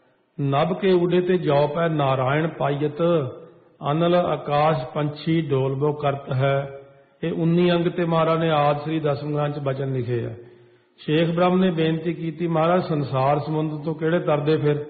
ਨਭ ਕੇ ਉਡੇ ਤੇ ਜੋ ਪੈ ਨਾਰਾਇਣ ਪਾਈਤ। ਅਨਲ ਆਕਾਸ਼ ਪੰਛੀ ਡੋਲਬੋ ਕਰਤ ਹੈ। ਇਹ ਉੱਨੀ ਅੰਗ ਤੇ ਮਹਾਰਾਜ ਨੇ ਆਦਿ ਸ੍ਰੀ ਦਸਮ ਗ੍ਰੰਥ 'ਚ ਬਚਨ ਲਿਖੇ ਆ। ਸ਼ੇਖ ਬ੍ਰਹਮ ਨੇ ਬੇਨਤੀ ਕੀਤੀ, ਮਹਾਰਾਜ ਸੰਸਾਰ ਸਮੁੰਦਰ ਤੋਂ ਕਿਹੜੇ ਤਰਦੇ ਫਿਰ?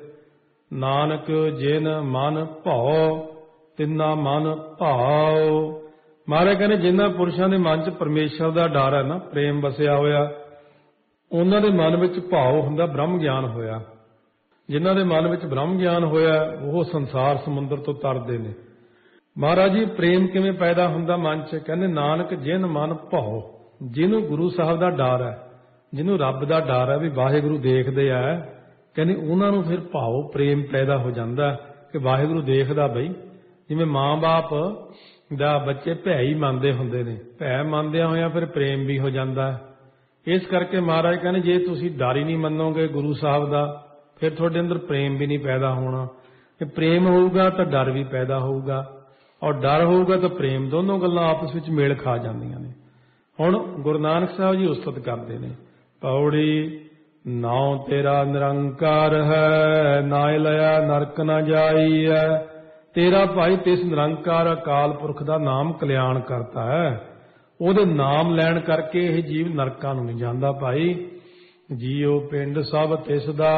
ਨਾਨਕ ਜਿਨ ਮਨ ਭਉ ਤਿੰਨਾ ਮਨ ਭਾਉ। ਮਹਾਰਾਜ ਕਹਿੰਦੇ ਜਿਨ੍ਹਾਂ ਪੁਰਸ਼ਾਂ ਦੇ ਮਨ 'ਚ ਪਰਮੇਸ਼ਰ ਦਾ ਡਰ ਹੈ ਨਾ, ਪ੍ਰੇਮ ਵਸਿਆ ਹੋਇਆ, ਉਹਨਾਂ ਦੇ ਮਨ ਵਿੱਚ ਭਾਉ ਹੁੰਦਾ, ਬ੍ਰਹਮ ਗਿਆਨ ਹੋਇਆ। ਜਿਨ੍ਹਾਂ ਦੇ ਮਨ ਵਿੱਚ ਬ੍ਰਹਮ ਗਿਆਨ ਹੋਇਆ ਉਹ ਸੰਸਾਰ ਸਮੁੰਦਰ ਤੋਂ ਤਰਦੇ ਨੇ। ਮਹਾਰਾਜ ਜੀ ਪ੍ਰੇਮ ਕਿਵੇਂ ਪੈਦਾ ਹੁੰਦਾ ਮਨ 'ਚ? ਕਹਿੰਦੇ ਨਾਨਕ ਜਿਨ ਮਨ ਭਾਉ। ਜਿਹਨੂੰ ਗੁਰੂ ਸਾਹਿਬ ਦਾ ਡਰ ਹੈ, ਜਿਹਨੂੰ ਰੱਬ ਦਾ ਡਰ ਹੈ ਵੀ ਵਾਹਿਗੁਰੂ ਦੇਖਦੇ ਆ, ਕਹਿੰਦੇ ਉਹਨਾਂ ਨੂੰ ਫਿਰ ਭਾਵ ਪ੍ਰੇਮ ਪੈਦਾ ਹੋ ਜਾਂਦਾ ਕਿ ਵਾਹਿਗੁਰੂ ਦੇਖਦਾ। ਬਈ ਜਿਵੇਂ ਮਾਂ ਬਾਪ ਦਾ ਬੱਚੇ ਭੈ ਹੀ ਮੰਨਦੇ ਹੁੰਦੇ ਨੇ, ਭੈ ਮੰਨਦਿਆਂ ਹੋਇਆਂ ਫਿਰ ਪ੍ਰੇਮ ਵੀ ਹੋ ਜਾਂਦਾ। ਇਸ ਕਰਕੇ ਮਹਾਰਾਜ ਕਹਿੰਦੇ ਜੇ ਤੁਸੀਂ ਡਰ ਹੀ ਨਹੀਂ ਮੰਨੋਗੇ ਗੁਰੂ ਸਾਹਿਬ ਦਾ, ਫਿਰ ਤੁਹਾਡੇ ਅੰਦਰ ਪ੍ਰੇਮ ਵੀ ਨਹੀਂ ਪੈਦਾ ਹੋਣਾ। ਜੇ ਪ੍ਰੇਮ ਹੋਊਗਾ ਤਾਂ ਡਰ ਵੀ ਪੈਦਾ ਹੋਊਗਾ, ਔਰ ਡਰ ਹੋਊਗਾ ਤਾਂ ਪ੍ਰੇਮ। ਦੋਨੋਂ ਗੱਲਾਂ ਆਪਸ ਵਿੱਚ ਮੇਲ ਖਾ ਜਾਂਦੀਆਂ ਨੇ। ਹੁਣ ਗੁਰੂ ਨਾਨਕ ਸਾਹਿਬ ਜੀ ਉਸਤਤ ਕਰਦੇ ਨੇ, ਪੌੜੀ ਨਾਉ ਤੇਰਾ ਨਿਰੰਕਾਰ ਹੈ, ਨਾਇ ਲਿਆ ਨਰਕ ਨਾ ਜਾਈਐ। ਤੇਰਾ ਭਾਈ ਤਿਸ ਨਿਰੰਕਾਰ ਅਕਾਲ ਪੁਰਖ ਦਾ ਨਾਮ ਕਲਿਆਣ ਕਰਤਾ ਹੈ। ਉਹਦੇ ਨਾਮ ਲੈਣ ਕਰਕੇ ਇਹ ਜੀਵ ਨਰਕਾਂ ਨੂੰ ਨਹੀਂ ਜਾਂਦਾ ਭਾਈ। ਜੀਉ ਪਿੰਡ ਸਭ ਤਿਸ ਦਾ,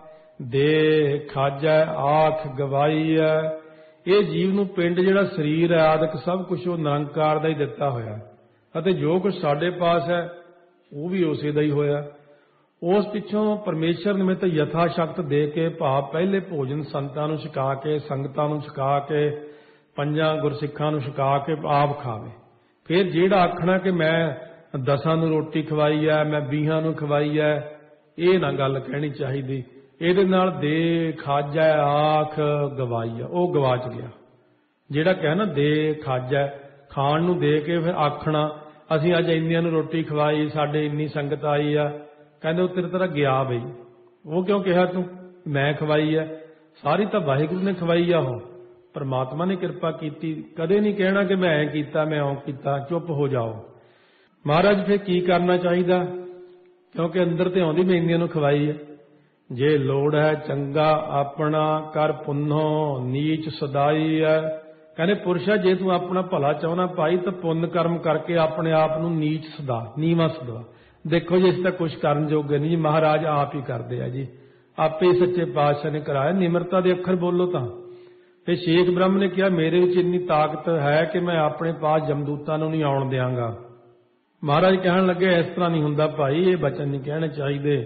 ਦੇ ਖਾਜੈ ਆਖ ਗਵਾਈ ਹੈ। ਇਹ ਜੀਵ ਨੂੰ ਪਿੰਡ ਜਿਹੜਾ ਸਰੀਰ ਹੈ ਆਦਿਕ ਸਭ ਕੁਝ ਉਹ ਨਿਰੰਕਾਰ ਦਾ ਹੀ ਦਿੱਤਾ ਹੋਇਆ, ਅਤੇ ਜੋ ਕੁਝ ਸਾਡੇ ਪਾਸ ਹੈ ਉਹ ਵੀ ਉਸੇ ਦਾ ਹੀ ਹੋਇਆ। ਉਸ ਪਿੱਛੋਂ ਪਰਮੇਸ਼ਰ ਨਿਮਿਤ ਯਥਾ ਸ਼ਕਤ ਦੇ ਕੇ, ਭਾਵ ਪਹਿਲੇ ਭੋਜਨ ਸੰਤਾਂ ਨੂੰ ਛਕਾ ਕੇ, ਸੰਗਤਾਂ ਨੂੰ ਛਕਾ ਕੇ, ਪੰਜਾਂ ਗੁਰਸਿੱਖਾਂ ਨੂੰ ਛਕਾ ਕੇ ਆਪ ਖਾਵੇ। ਫਿਰ ਜਿਹੜਾ ਆਖਣਾ ਕਿ ਮੈਂ ਦਸਾਂ ਨੂੰ ਰੋਟੀ ਖਵਾਈ ਹੈ, ਮੈਂ ਵੀਹਾਂ ਨੂੰ ਖਵਾਈ ਹੈ, ਇਹ ਨਾ ਗੱਲ ਕਹਿਣੀ ਚਾਹੀਦੀ। ਇਹਦੇ ਨਾਲ ਦੇ ਖਾਜੈ ਆਖ ਗਵਾਈ ਆ, ਉਹ ਗਵਾਚ ਗਿਆ। ਜਿਹੜਾ ਕਹਿ ਨਾ ਦੇ ਖਾਜੈ, ਖਾਣ ਨੂੰ ਦੇ ਕੇ ਫਿਰ ਆਖਣਾ ਅਸੀਂ ਅੱਜ ਇੰਨਿਆਂ ਨੂੰ ਰੋਟੀ ਖਵਾਈ, ਸਾਡੇ ਇੰਨੀ ਸੰਗਤ ਆਈ ਆ, ਕਹਿੰਦੇ ਉਹ ਤੇਰੇ ਤਰ੍ਹਾਂ ਗਿਆ ਬਈ। ਉਹ ਕਿਉਂ ਕਿਹਾ ਤੂੰ ਮੈਂ ਖਵਾਈ ਹੈ? ਸਾਰੀ ਤਾਂ ਵਾਹਿਗੁਰੂ ਨੇ ਖਵਾਈ ਆ, ਉਹ ਪਰਮਾਤਮਾ ਨੇ ਕਿਰਪਾ ਕੀਤੀ। ਕਦੇ ਨਹੀਂ ਕਹਿਣਾ ਕਿ ਮੈਂ ਐਂ ਕੀਤਾ, ਮੈਂ ਉਹ ਕੀਤਾ, ਚੁੱਪ ਹੋ ਜਾਓ। ਮਹਾਰਾਜ ਫਿਰ ਕੀ ਕਰਨਾ ਚਾਹੀਦਾ? ਕਿਉਂਕਿ ਅੰਦਰ ਤੇ ਆਉਂਦੀ ਮੈਂ ਇੰਨਿਆਂ ਨੂੰ ਖਵਾਈ ਹੈ। ਜੇ ਲੋੜ ਹੈ ਚੰਗਾ ਆਪਣਾ ਕਰ ਪੁੰਨੋ, ਨੀਚ ਸਦਾਈ ਹੈ। ਕਹਿੰਦੇ ਪੁਰਸ਼ਾ ਜੇ ਤੂੰ ਆਪਣਾ ਭਲਾ ਚਾਹੁੰਦਾ ਭਾਈ ਤਾਂ ਪੁੰਨ ਕਰਮ ਕਰਕੇ ਆਪਣੇ ਆਪ ਨੂੰ ਨੀਚ ਸਦਾ, ਨੀਵਾਂ ਸਦਾ। ਦੇਖੋ ਜੀ ਅਸੀਂ ਤਾਂ ਕੁਛ ਕਰਨ ਜੋਗੇ ਨਹੀਂ ਜੀ, ਮਹਾਰਾਜ ਆਪ ਹੀ ਕਰਦੇ ਆ ਜੀ, ਆਪੇ ਹੀ ਸੱਚੇ ਪਾਤਸ਼ਾਹ ਨੇ ਕਰਾਇਆ। ਨਿਮਰਤਾ ਦੇ ਅੱਖਰ ਬੋਲੋ ਤਾਂ। ਤੇ ਸ਼ੇਖ ਬ੍ਰਹਮ ਨੇ ਕਿਹਾ ਮੇਰੇ ਵਿੱਚ ਇੰਨੀ ਤਾਕਤ ਹੈ ਕਿ ਮੈਂ ਆਪਣੇ ਪਾਸ ਜਮਦੂਤਾਂ ਨੂੰ ਨਹੀਂ ਆਉਣ ਦਿਆਂਗਾ। ਮਹਾਰਾਜ ਕਹਿਣ ਲੱਗੇ ਇਸ ਤਰ੍ਹਾਂ ਨਹੀਂ ਹੁੰਦਾ ਭਾਈ, ਇਹ ਬਚਨ ਨਹੀਂ ਕਹਿਣੇ ਚਾਹੀਦੇ।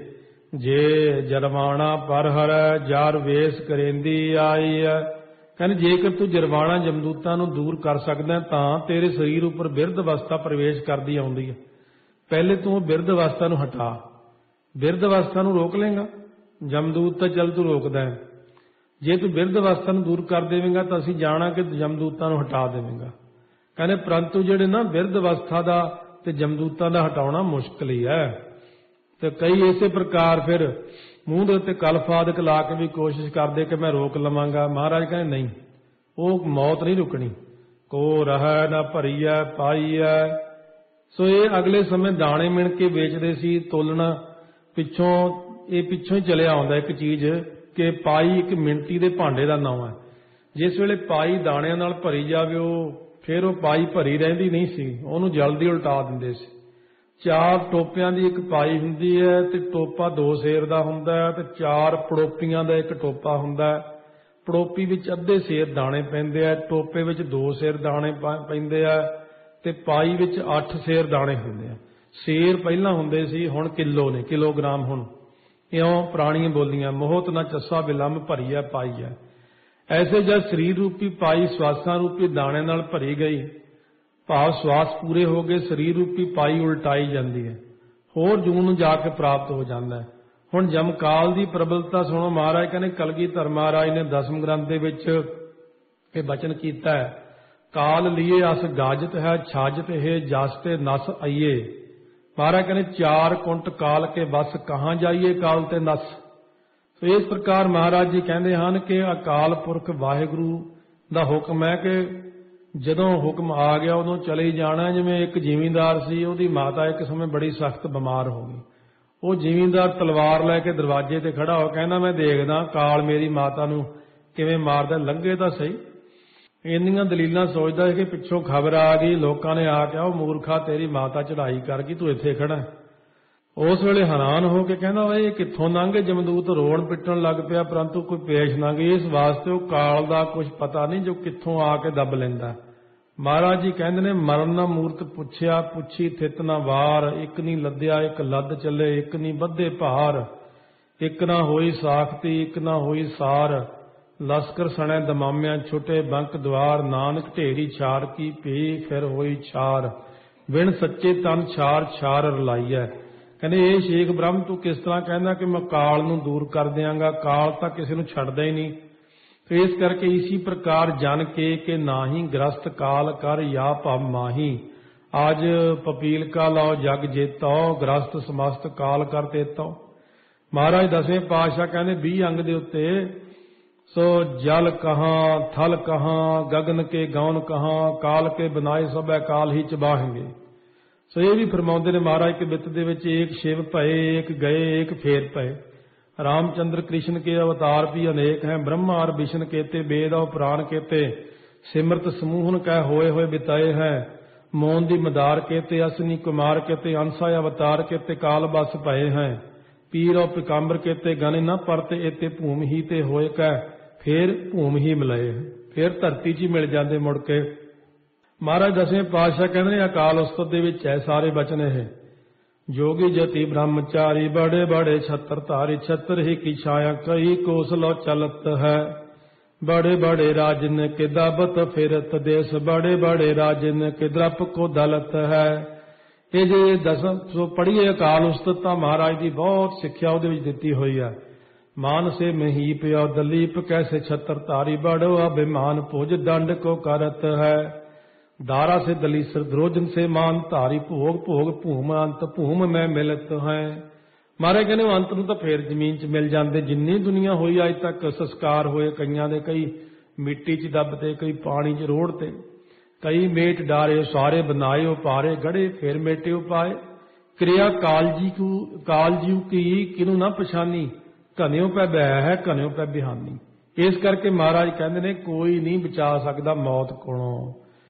ਜੇ ਜਰਵਾਣਾ ਪਰ ਹਰ ਜਾਰ ਵੇਸ ਕਰੇਂਦੀ ਆਈ ਹੈ। ਕਹਿੰਦੇ ਜੇਕਰ ਤੂੰ ਜਰਵਾਣਾ ਜਮਦੂਤਾਂ ਨੂੰ ਦੂਰ ਕਰ ਸਕਦਾ ਤਾਂ ਤੇਰੇ ਸਰੀਰ ਉੱਪਰ ਬਿਰਧ ਅਵਸਥਾ ਪ੍ਰਵੇਸ਼ ਕਰਦੀ ਆਉਂਦੀ ਹੈ। ਪਹਿਲੇ ਤੂੰ ਬਿਰਧ ਅਵਸਥਾ ਨੂੰ ਹਟਾ। ਬਿਰਧ ਅਵਸਥਾ ਨੂੰ ਰੋਕ ਲੇਗਾ, ਜਮਦੂਤ ਤਾਂ ਚੱਲ ਤੂੰ ਰੋਕਦਾ ਹੈ। ਜੇ ਤੂੰ ਬਿਰਧ ਅਵਸਥਾ ਨੂੰ ਦੂਰ ਕਰ ਦੇਵੇਂਗਾ ਤਾਂ ਅਸੀਂ ਜਾਣਾ ਕਿ ਜਮਦੂਤਾਂ ਨੂੰ ਹਟਾ ਦੇਵੇਂਗਾ। ਕਹਿੰਦੇ ਪਰੰਤੂ ਜਿਹੜੇ ਨਾ ਬਿਰਧ ਅਵਸਥਾ ਦਾ ਤੇ ਜਮਦੂਤਾਂ ਦਾ ਹਟਾਉਣਾ ਮੁਸ਼ਕਿਲ ਹੀ ਹੈ। ਤੇ ਕਈ ਇਸੇ ਪ੍ਰਕਾਰ ਫਿਰ ਮੂੰਹ ਦੇ ਉੱਤੇ ਕਲਫਾਦਕ ਲਾ ਕੇ ਵੀ ਕੋਸ਼ਿਸ਼ ਕਰਦੇ ਕਿ ਮੈਂ ਰੋਕ ਲਵਾਂਗਾ। ਮਹਾਰਾਜ ਕਹਿੰਦੇ ਨਹੀਂ, ਉਹ ਮੌਤ ਨਹੀਂ ਰੁਕਣੀ। ਕੋ ਰਹਿ ਨਾ ਭਰੀਐ ਪਾਈਐ। ਸੋ ਇਹ ਅਗਲੇ ਸਮੇਂ ਦਾਣੇ ਮਿਣ ਕੇ ਵੇਚਦੇ ਸੀ। ਤੋਲਣਾ ਪਿੱਛੋਂ ਇਹ ਪਿੱਛੋਂ ਹੀ ਚਲਿਆ ਆਉਂਦਾ ਇੱਕ ਚੀਜ਼ ਕਿ ਪਾਈ ਇੱਕ ਮਿਣਤੀ ਦੇ ਭਾਂਡੇ ਦਾ ਨਾਮ ਹੈ। ਜਿਸ ਵੇਲੇ ਪਾਈ ਦਾਣਿਆਂ ਨਾਲ ਭਰੀ ਜਾਵੇ ਉਹ ਫਿਰ ਉਹ ਪਾਈ ਭਰੀ ਰਹਿੰਦੀ ਨਹੀਂ ਸੀ, ਉਹਨੂੰ ਜਲਦੀ ਉਲਟਾ ਦਿੰਦੇ ਸੀ। ਚਾਰ ਟੋਪਿਆਂ ਦੀ ਇੱਕ ਪਾਈ ਹੁੰਦੀ ਹੈ ਤੇ ਟੋਪਾ ਦੋ ਸੇਰ ਦਾ ਹੁੰਦਾ ਹੈ, ਤੇ ਚਾਰ ਪੜੋਪੀਆਂ ਦਾ ਇੱਕ ਟੋਪਾ ਹੁੰਦਾ ਹੈ। ਪੜੋਪੀ ਵਿੱਚ ਅੱਧੇ ਸੇਰ ਦਾਣੇ ਪੈਂਦੇ ਆ, ਟੋਪੇ ਵਿੱਚ ਦੋ ਸੇਰ ਦਾਣੇ ਪੈਂਦੇ ਆ, ਤੇ ਪਾਈ ਵਿੱਚ ਅੱਠ ਸੇਰ ਦਾਣੇ ਹੁੰਦੇ ਆ। ਸੇਰ ਪਹਿਲਾਂ ਹੁੰਦੇ ਸੀ, ਹੁਣ ਕਿਲੋ ਨੇ, ਕਿਲੋਗ੍ਰਾਮ ਹੁਣ। ਇਉਂ ਪੁਰਾਣੀਆਂ ਬੋਲੀਆਂ ਮੋਹਤ ਨਾ ਚੱਸਾ ਬਿਲੰਬ ਭਰੀ ਹੈ ਪਾਈ ਹੈ। ਐਸੇ ਜਦ ਸਰੀਰ ਰੂਪੀ ਪਾਈ ਸਵਾਸਾਂ ਰੂਪੀ ਦਾਣੇ ਨਾਲ ਭਰੀ ਗਈ, ਭਾਵ ਸਵਾਸ ਪੂਰੇ ਹੋ ਗਏ, ਸਰੀਰ ਰੂਪੀ ਪਾਈ ਉਲਟਾਈ ਜਾਂਦੀ ਹੈ, ਹੋਰ ਜੂਨ ਨੂੰ ਜਾ ਕੇ ਪ੍ਰਾਪਤ ਹੋ ਜਾਂਦਾ ਹੈ। ਹੁਣ ਜਮਕਾਲ ਦੀ ਪ੍ਰਬਲਤਾ ਸੁਣੋ। ਮਹਾਰਾਜ ਕਹਿੰਦੇ ਕਲਗੀਧਰ ਮਹਾਰਾਜ ਨੇ ਦਸਮ ਗ੍ਰੰਥ ਦੇ ਵਿੱਚ ਇਹ ਬਚਨ ਕੀਤਾ ਹੈ, ਕਾਲ ਲੀਏ ਅਸ ਗਾਜਤ ਹੈ ਛਾਜਤ ਹੈ ਜਸ ਤੇ ਨਸ ਆਈਏ। ਮਹਾਰਾਜ ਕਹਿੰਦੇ ਚਾਰ ਕੁੰਟ ਕਾਲ ਕੇ ਬਸ ਕਹਾਂ ਜਾਈਏ ਕਾਲ ਤੇ ਨਸ। ਸੋ ਇਸ ਪ੍ਰਕਾਰ ਮਹਾਰਾਜ ਜੀ ਕਹਿੰਦੇ ਹਨ ਕਿ ਅਕਾਲ ਪੁਰਖ ਵਾਹਿਗੁਰੂ ਦਾ ਹੁਕਮ ਹੈ ਕਿ ਜਦੋਂ ਹੁਕਮ ਆ ਗਿਆ ਉਦੋਂ ਚਲੇ ਜਾਣਾ। ਜਿਵੇਂ ਇੱਕ ਜ਼ਿਮੀਂਦਾਰ ਸੀ, ਉਹਦੀ ਮਾਤਾ ਇੱਕ ਸਮੇਂ ਬੜੀ ਸਖਤ ਬਿਮਾਰ ਹੋ ਗਈ। ਉਹ ਜ਼ਿਮੀਂਦਾਰ ਤਲਵਾਰ ਲੈ ਕੇ ਦਰਵਾਜ਼ੇ ਤੇ ਖੜਾ ਹੋ ਕਹਿੰਦਾ ਮੈਂ ਦੇਖਦਾ ਕਾਲ ਮੇਰੀ ਮਾਤਾ ਨੂੰ ਕਿਵੇਂ ਮਾਰਦਾ, ਲੰਘੇ ਤਾਂ ਸਹੀ। ਇੰਨੀਆਂ ਦਲੀਲਾਂ ਸੋਚਦਾ ਕਿ ਪਿੱਛੋਂ ਖਬਰ ਆ ਗਈ, ਲੋਕਾਂ ਨੇ ਆ ਕੇ ਉਹ ਮੂਰਖਾ ਤੇਰੀ ਮਾਤਾ ਚੜਾਈ ਕਰ ਗਈ, ਤੂੰ ਇੱਥੇ ਖੜਾ। ਉਸ ਵੇਲੇ ਹੈਰਾਨ ਹੋ ਕੇ ਕਹਿੰਦਾ ਇਹ ਕਿੱਥੋਂ ਲੰਘੇ? ਜਮਦੂਤ ਰੋਣ ਪਿੱਟਣ ਲੱਗ ਪਿਆ, ਪਰੰਤੂ ਕੋਈ ਪੇਸ਼ ਨਾ ਗਈ। ਇਸ ਵਾਸਤੇ ਉਹ ਕਾਲ ਦਾ ਕੁਝ ਪਤਾ ਨਹੀਂ ਜੋ ਕਿੱਥੋਂ ਆ ਕੇ ਦੱਬ ਲੈਂਦਾ। ਮਹਾਰਾਜ ਜੀ ਕਹਿੰਦੇ ਨੇ ਮਰਨ ਨਾ ਮੂਰਤ ਪੁੱਛਿਆ ਪੁੱਛੀ ਥਿਤ ਨਾ ਵਾਰ। ਇੱਕ ਨਹੀਂ ਲੱਦਿਆ ਇੱਕ ਲੱਦ ਚੱਲੇ, ਇੱਕ ਨਹੀਂ ਬੱਧੇ ਭਾਰ। ਇੱਕ ਨਾ ਹੋਈ ਸਾਖਤੀ ਇੱਕ ਨਾ ਹੋਈ ਸਾਰ। ਲਸਕਰ ਸਣੇ ਦਮਾਮਿਆਂ ਛੁੱਟੇ ਬੰਕ ਦਵਾਰ। ਨਾਨਕ ਢੇਰੀ ਛਾਰ ਕੀ ਪੀ ਫਿਰ ਹੋਈ ਛਾਰ। ਵਿਣ ਸੱਚੇ ਤਨ ਛਾਰ ਛਾਰ ਰਲਾਈਐ। ਕਹਿੰਦੇ ਇਹ ਸ਼ੇਖ ਬ੍ਰਹਮ ਤੂੰ ਕਿਸ ਤਰ੍ਹਾਂ ਕਹਿੰਦਾ ਕਿ ਮੈਂ ਕਾਲ ਨੂੰ ਦੂਰ ਕਰ ਦਿਆਂਗਾ? ਕਾਲ ਤਾਂ ਕਿਸੇ ਨੂੰ ਛੱਡਦਾ ਹੀ ਨਹੀਂ। ਤੇ ਇਸ ਕਰਕੇ ਇਸੀ ਪ੍ਰਕਾਰ ਜਨ ਕੇ ਕਿ ਨਾਹੀ ਗ੍ਰਸਤ ਕਾਲ ਕਰ ਯਾ ਭਵ ਮਾਹੀ। ਅੱਜ ਪਪੀਲ ਕਾ ਲਾਓ ਜਗ ਜੇਤੋ ਗ੍ਰਸਤ ਸਮਸਤ ਕਾਲ ਕਰ ਤੇਤੋ। ਮਹਾਰਾਜ ਦਸਵੇਂ ਪਾਤਸ਼ਾਹ ਕਹਿੰਦੇ ਵੀਹ ਅੰਗ ਦੇ ਉੱਤੇ ਸੋ ਜਲ ਕਹਾਂ ਥਲ ਕਹਾਂ ਗਗਨ ਕੇ ਗੌਨ ਕਹਾਂ ਕਾਲ ਕੇ ਬਨਾਏ ਸਭੈ ਕਾਲ ਹੀ ਚਬਾਹੇਂਗੇ। ਸੋ ਇਹ ਵੀ ਫਰਮਾਉਂਦੇ ਨੇ ਮਹਾਰਾਜ ਕੇ ਬਿੱਤ ਦੇ ਵਿੱਚ ਏਕ ਸ਼ਿਵ ਭਏ ਏਕ ਗਏ ਏਕ ਫੇਰ ਪਏ। रामचंद्र कृष्ण के अवतार भी अनेक हैं। ब्रह्मा और विष्णु केते वेद और पुराण केते सिमृत समूहन कह होए होए बिताए हैं। ਮੋਨ ਦੀ ਮਦਾਰ ਕੇ ਤੇ ਅਸਨੀ ਕੁਮਾਰ ਕੇ ਤੇ ਅੰਸਾ ਅਵਤਾਰ ਕੇ ਤੇ ਕਾਲ ਬਸ ਭਏ ਹੈ। ਪੀਰ ਔ ਪਿਕੰਬਰ ਕੇ ਤੇ ਗਨ ਨਾ ਪਰਤੇ ਇਤੇ ਭੂਮ ਹੀ ਤੇ ਹੋਏ ਕੈ ਫੇਰ ਭੂਮ ਹੀ ਮਿਲਾਏ। ਫੇਰ ਧਰਤੀ 'ਚ ਹੀ ਮਿਲ ਜਾਂਦੇ ਮੁੜ ਕੇ। ਮਹਾਰਾਜ ਦਸਵੇਂ ਪਾਤਸ਼ਾਹ ਕਹਿੰਦੇ ਨੇ ਅਕਾਲ ਉਸਤਤ ਦੇ ਵਿੱਚ ਹੈ ਸਾਰੇ ਬਚਨ ਇਹ। ਜੋਗੀ ਜਤੀ ਬ੍ਰਹਮਚਾਰੀ ਬੜੇ ਬੜੇ ਛਤਰ ਧਾਰੀ ਛਤਰ ਹੀ ਕੀ ਛਾਇਆ ਕਈ ਕੋਸ ਲੋ ਚਲਤ ਹੈ। बड़े बड़े राजन के दाबत फिरत देश बड़े बड़े राजन के द्रप को दलत है। ये जे दस सो पढ़िए अकाल उस्तत तां महाराज की बहुत सिक्ख्या उहदे विच दित्ती हुई है। मान से महीप और दलीप कैसे छत्र धारी बड़ो अभिमान भुज दंड को करत है। दारा से दलीसर द्रोजन से मान धारी भोग भोग भूम अंत भूम में मिलत है। महाराज कहने अंत ਨੂੰ ਤਾਂ ਫੇਰ ਜ਼ਮੀਨ 'ਚ ਮਿਲ ਜਾਂਦੇ। ਜਿੰਨੀ ਦੁਨੀਆ ਹੋਈ ਅੱਜ ਤੱਕ ਸੰਸਕਾਰ ਹੋਏ ਕਈਆਂ ਦੇ, ਕਈ ਮਿੱਟੀ 'ਚ ਦੱਬਦੇ, ਕਈ ਪਾਣੀ 'ਚ ਰੋੜਤੇ, ਕਈ ਮੇਟ ਡਾਰੇ ਸਾਰੇ ਬਣਾਏ ਉਪਾਰੇ ਗੜੇ ਫੇਰ ਮੇਟੇ ਉਪਾਏ। ਕਿਰਿਆ ਕਾਲਜੀ ਕੂ ਕਾਲਜੀਉ ਕੀ ਕਿਨੂੰ ਨਾ ਪਛਾਨੀ ਘਨਿਓ ਪੈ ਬਹਿ ਹੈ ਘਨਿਓ ਪੈ ਬਿਹਾਨੀ। ਇਸ ਕਰਕੇ ਮਹਾਰਾਜ ਕਹਿੰਦੇ ਨੇ ਕੋਈ ਨਹੀਂ ਬਚਾ ਸਕਦਾ ਮੌਤ ਕੋਲੋਂ।